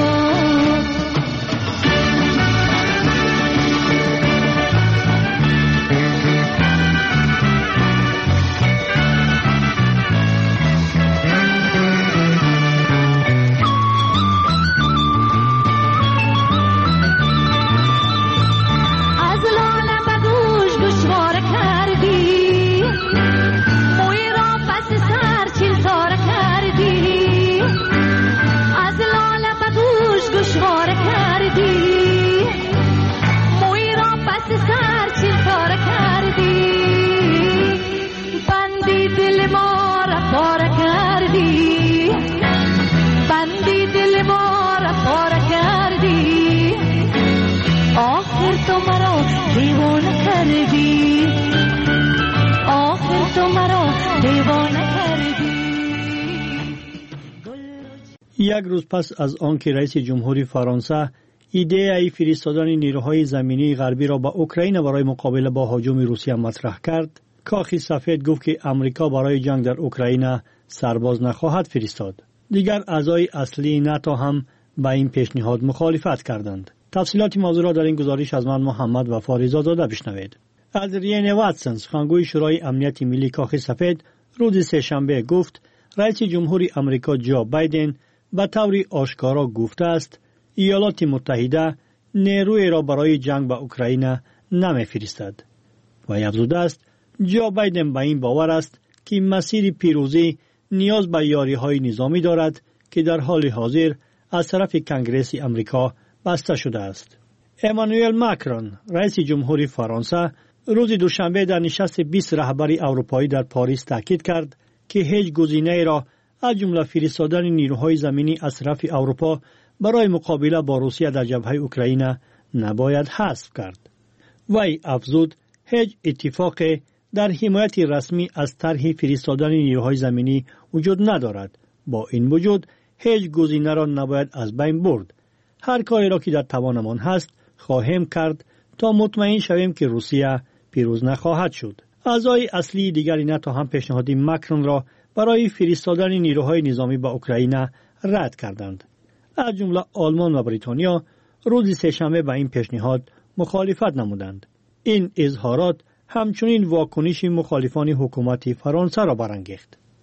[SPEAKER 12] یک روز پس از آنکه رئیس جمهوری فرانسه ایده ای فرستادن نیروهای زمینی غربی را به اوکراین برای مقابله با هجوم روسیه مطرح کرد، کاخ سفید گفت که امریکا برای جنگ در اوکراین سرباز نخواهد فرستاد. دیگر اعضای اصلی ناتو هم با این پیشنهاد مخالفت کردند. تفصیلات موضوع را در این گزارش از من محمد وفاریزاده داده بشنوید. ادریان واتسون، سخنگوی شورای امنیت ملی کاخ سفید، روز سه‌شنبه گفت رئیس جمهوری امریکا جو بایدن به طور آشکارا گفته است ایالات متحده نیروی را برای جنگ با اوکراین نمی‌فرستد و افزوده است جو بایدن به این باور است که مسیر پیروزی نیاز به یاری‌های نظامی دارد که در حال حاضر از طرف کنگره امریکا بسته شده است. امانوئل ماکرون، رئیس جمهوری فرانسه، روز دوشنبه در نشست بیست رهبری اروپایی در پاریس تاکید کرد که هیچ گزینه‌ای را از جمله فرستادن نیروهای زمینی از طرف اروپا برای مقابله با روسیه در جبهه اوکراین نباید حذف کرد. وی افزود هیچ اتفاق در حمایت رسمی از طرح فرستادن نیروهای زمینی وجود ندارد. با این وجود هیچ گزینه را نباید از بین برد. هر کاری را که در توانمان هست خواهیم کرد تا مطمئن شویم که روسیه پیروز نخواهد شد. اعضای اصلی دیگری ناتو هم پیشنهاد ماکرون را برای فرستادن نیروهای نظامی به اوکراین رد کردند. از جمله آلمان و بریتانیا روز سه‌شنبه به این پیشنهاد مخالفت نمودند. این اظهارات همچنین واکنش مخالفان حکومت فرانسه را برانگیخت.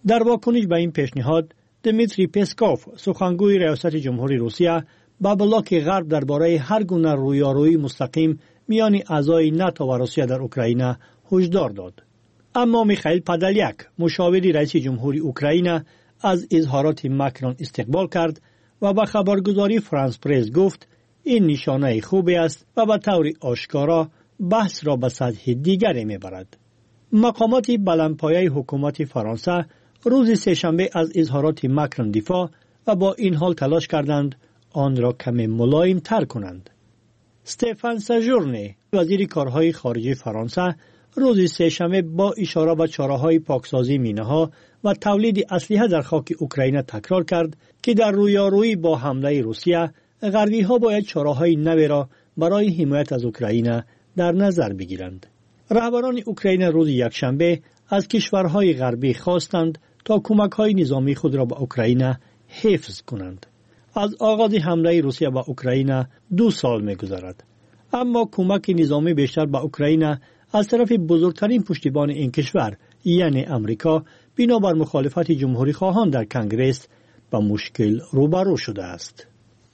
[SPEAKER 12] در واکنش به این پیشنهاد دمیتری پسکوف سخنگوی ریاست جمهوری روسیه با بلاک غرب درباره هر گونه رویارویی مستقیم میان اعضای ناتو و روسیه در اوکراین هشدار داد. اما میخائیل پادالیاک مشاوری رئیس جمهوری اوکراین از اظهارات ماکرون استقبال کرد و با خبرگزاری فرانس پرس گفت این نشانه خوبی است و به طور آشکارا بحث را به سطح دیگری میبرد. مقامات بلندپایه حکومت فرانسه روز سه‌شنبه از اظهارات ماکرون دفاع و با این حال تلاش کردند آن را کمی ملایم تر کنند. استفان ساژورنی وزیر کارهای خارجه فرانسه روز سه‌شنبه با اشاره به چاره‌های پاکسازی مینه‌ها و تولید اسلحه در خاک اوکراین تکرار کرد که در رویارویی با حمله روسیه غربی‌ها باید چاره‌های نوی را برای حمایت از اوکراین در نظر بگیرند. رهبران اوکراین روز یکشنبه از کشورهای غربی خواستند تا کمک‌های نظامی خود را به اوکراین حفظ کنند. از آغاز حمله روسیه به اوکراین دو سال می‌گذرد، اما کمک نظامی بیشتر به اوکراین از طرف بزرگترین پشتیبان این کشور یعنی امریکا بنابر مخالفت جمهوری خواهان در کنگره با مشکل روبرو شده است.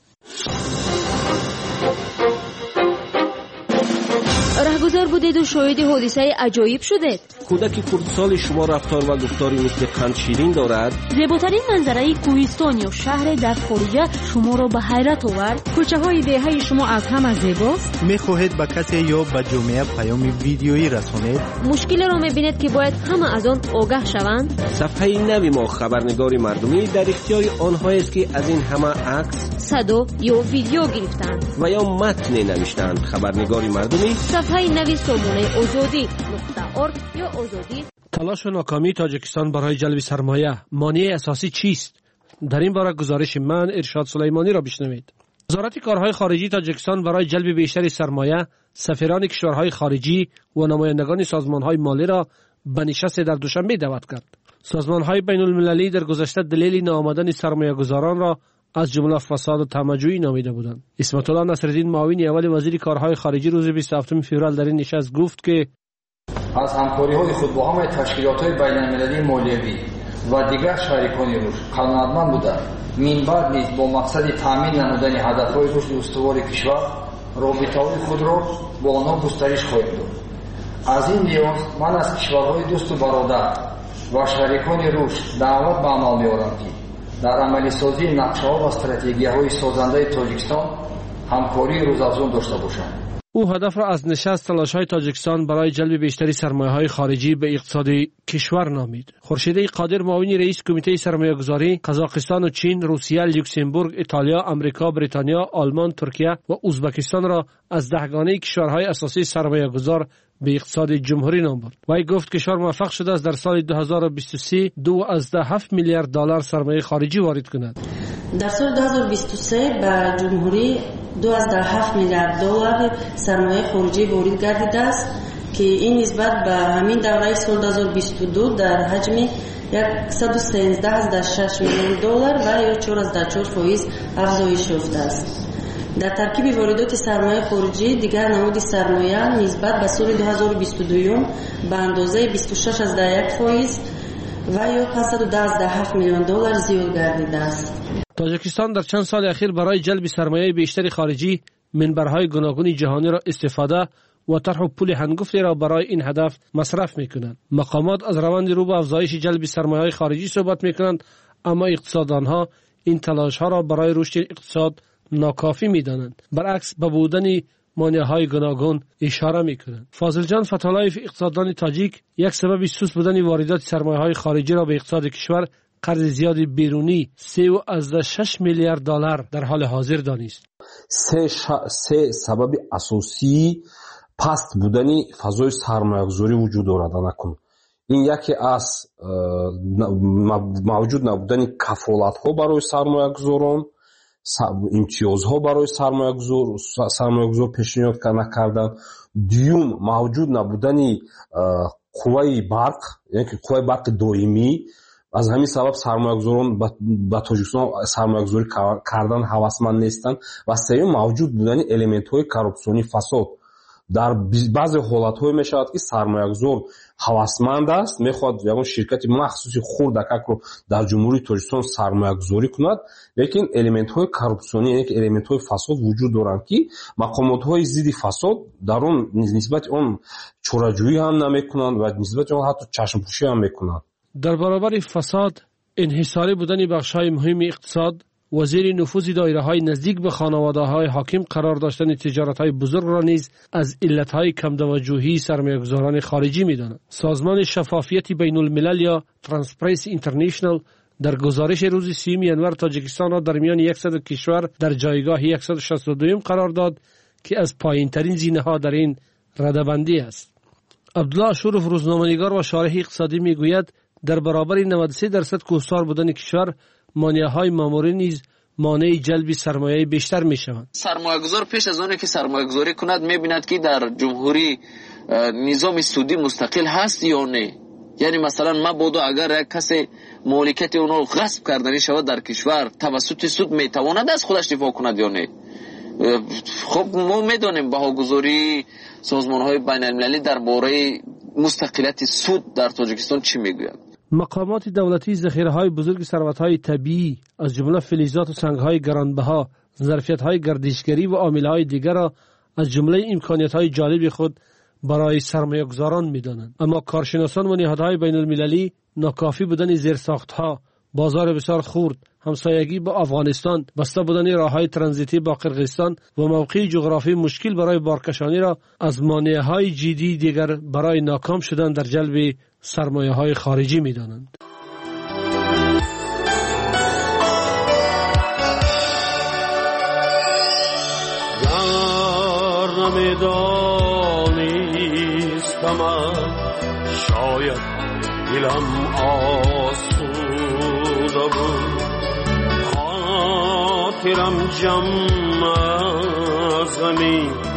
[SPEAKER 10] رهگذر بودید و شاهد حادثه عجایب شدید.
[SPEAKER 3] کودک کردسال شما رفتار و گفتاری مثل قند شیرین دارد.
[SPEAKER 2] زیباترین منظره کوهستان یا شهر در خارج شما را به حیرت آورد. کوچه های دهه شما از همه زیباست.
[SPEAKER 1] میخواهید به کسی یا به جامعه پیام ویدیویی رسانید؟
[SPEAKER 10] مشکل را میبینید که باید همه از آن آگاه شوند.
[SPEAKER 3] صفحه نوی ما خبرنگار مردمی در اختیار آنهایی است که از این همه عکس،
[SPEAKER 10] صدا یا ویدیو گرفتند
[SPEAKER 3] و یا متن نوشتند. خبرنگار مردمی
[SPEAKER 10] صفحه نوی سامانه آزادی نقطه ارگ یا آزادی.
[SPEAKER 8] تلاش و ناکامی تاجیکستان برای جلب سرمایه، مانع اساسی چیست؟ در این باره گزارش من ارشاد سلیمانی را بشنوید. وزارت کارهای خارجی تاجیکستان برای جلب بیشتر سرمایه سفیران کشورهای خارجی و نمایندگان سازمانهای مالی را به نشست در دوشنبه دعوت کرد. سازمانهای بین المللی در گذشته دلیل ناآمدن سرمایه‌گذاران را از جمله فساد و طمع‌جویی نامیده بودند. اسمت الله نصرالدین معاون اول وزیر کارهای خارجی روز بیست و هفتم فوریه در این نشست گفت که
[SPEAKER 11] از همکاری‌های خود با همه تشکیلات‌های بین‌المللی مالیوی و دیگر شریکان روش قانونمند بوده منبع نیز با مقصد تامین نمودن هدف‌های رشد استوار کشور رابطه‌های خود را با آنها گسترش خواهیم داد. از این لحاظ من از کشورهای دوست و برادر و شریکان روش دعوت به عمل می‌آورم که در عملی سازی نقشه‌ها و استراتژی‌های سازنده تاجیکستان همکاری روزافزون داشته باشند.
[SPEAKER 8] او هدف را از نشست تلاش‌های تاجیکستان برای جلب بیشتری سرمایه‌های خارجی به اقتصاد کشور نامید. خورشید قادر معاون رئیس کمیته سرمایه‌گذاری قزاقستان و چین، روسیه، لوکزامبورگ، ایتالیا، آمریکا، بریتانیا، آلمان، ترکیه و ازبکستان را از دهگانه کشورهای اساسی سرمایه‌گذار به اقتصاد جمهوری نام برد. وی گفت کشور موفق شده است در سال دو هزار و بیست و سه دو از ده هفت میلیارد دلار سرمایه خارجی وارد کند.
[SPEAKER 14] در سال دو هزار و بیست و سه به جمهوری دو از ده هفت میلیارد دلار سرمایه خارجی وارد گردیده است که این نسبت به همین دوره سال دو هزار و بیست و دو در حجم صد و سیزده از ده شش میلیون دلار و یا چهار از ده چهار فیصد افزایش یافته است. در ترکیب واردات سرمایه خارجی دیگر نمود سرمایه نسبت به سال دو هزار و بیست و دو به اندازه بیست و شش از ده یک فیصد و یا پانصد و ده از ده هفت میلیون دلار زیاد گردیده است.
[SPEAKER 8] تاجیکستان در چند سال اخیر برای جلب سرمایه بیشتری خارجی منبرهای گوناگون جهانی را استفاده و طرح و پول هنگفتی را برای این هدف مصرف میکنند. مقامات از روند رو به افزایش جلب سرمایه خارجی صحبت میکنند، اما اقتصاددانها این تلاش ها را برای رشد اقتصاد ناکافی میدانند. برعکس به بودن مانع‌های گوناگون اشاره میکنند. فاضل جان فتالایف اقتصاددان تاجیک یک سبب سوس بودن واردات سرمایه‌های خارجی را به اقتصاد کشور قرض زیاد بیرونی سه و از شش میلیارد دلار در حال حاضر دانست.
[SPEAKER 3] سه, ش... سه سبب اساسی پست بودن فضای سرمایه‌گذاری وجود دارد. نکن این یکی از موجود نبودن کفالت‌ها برای سرمایه‌گذاران، امتیازها برای سرمایه‌گذار سرمایه‌گذار پیشنهاد نکردن. دیوم موجود نبودن قوه برق، یعنی قوه برق دائمی. از همین سبب سرمایه‌گذاران با تاجیکستان سرمایه‌گذاری کردن هوسمند نیستند. و سوم موجود بودن المنت‌های کارپسیونی فساد дар баъзе ҳолатҳое мешавад ки сармоягузор ҳавасманд аст, мехоҳад ягон ширкати махсуси хурдакакро дар ҷумҳурии Тоҷикистон сармоягузорӣ кунад, лекин элементҳои коррупсионӣ, яъне ки элементҳои фасод вуҷуд доранд ки мақомотҳои зидди фасод дар он нисбати он чораҷӯӣ ҳам намекунанд ва нисбати он ҳатто чашмпӯшӣ ҳам мекунанд.
[SPEAKER 8] дар баробари фасод, инҳисорӣ будани бахшҳои муҳими иқтисод, وزیر نفوذ دایره‌های نزدیک به خانواده‌های حاکم قرار داشتن تجارت‌های بزرگ را نیز از علت‌های کم توجهی سرمایه‌گذاران خارجی می‌داند. سازمان شفافیت بین‌الملل یا ترانسپرنسی اینترنشنال در گزارش روز سیوم ینور تاجیکستان را در میان صد کشور در جایگاه صد و شصت و دو قرار داد که از پایین‌ترین زینه‌ها در این رده‌بندی است. عبدالله اشرف روزنامه‌نگار و شارح اقتصادی می‌گوید در برابر نود و سه درصد کوهسار بودن کشور، مانع‌های ماموری نیز مانع جلب سرمایه بیشتر می‌شوند.
[SPEAKER 16] سرمایه‌گذار پیش از آنکه سرمایه‌گذاری کند می‌بیند که در جمهوری نظام سودی مستقل هست یا نه. یعنی مثلا مبادا اگر یک کسی مالکیت اون رو غصب کردنی شود در کشور توسط سود میتواند از خودش دفاع کند یا نه. خب ما میدونیم بهاگذاری سازمان‌های بین‌المللی درباره مستقلیت سود در تاجیکستان چی میگوید.
[SPEAKER 8] مقامات دولتی ذخیره‌های بزرگ ثروت‌های طبیعی از جمله فلزات و سنگ‌های گرانبها، ظرفیت‌های گردشگری و عامل‌های دیگر را از جمله امکانیت‌های جالب خود برای سرمایه‌گذاران می‌دانند. اما کارشناسان و نهادهای بین‌المللی ناکافی بودن زیرساخت‌ها، بازار بسیار خرد، همسایگی با افغانستان، بسته بودن راه‌های ترانزیتی با قرقیزستان و موقع جغرافی مشکل برای بارکشانی را از مانع‌های جدی دیگر برای ناکام شدن در جلب سرمایه‌های خارجی می‌دانند.
[SPEAKER 18] گر نمی‌دانستم شاید دلم آسوده بود، خاطرم جمع از غمی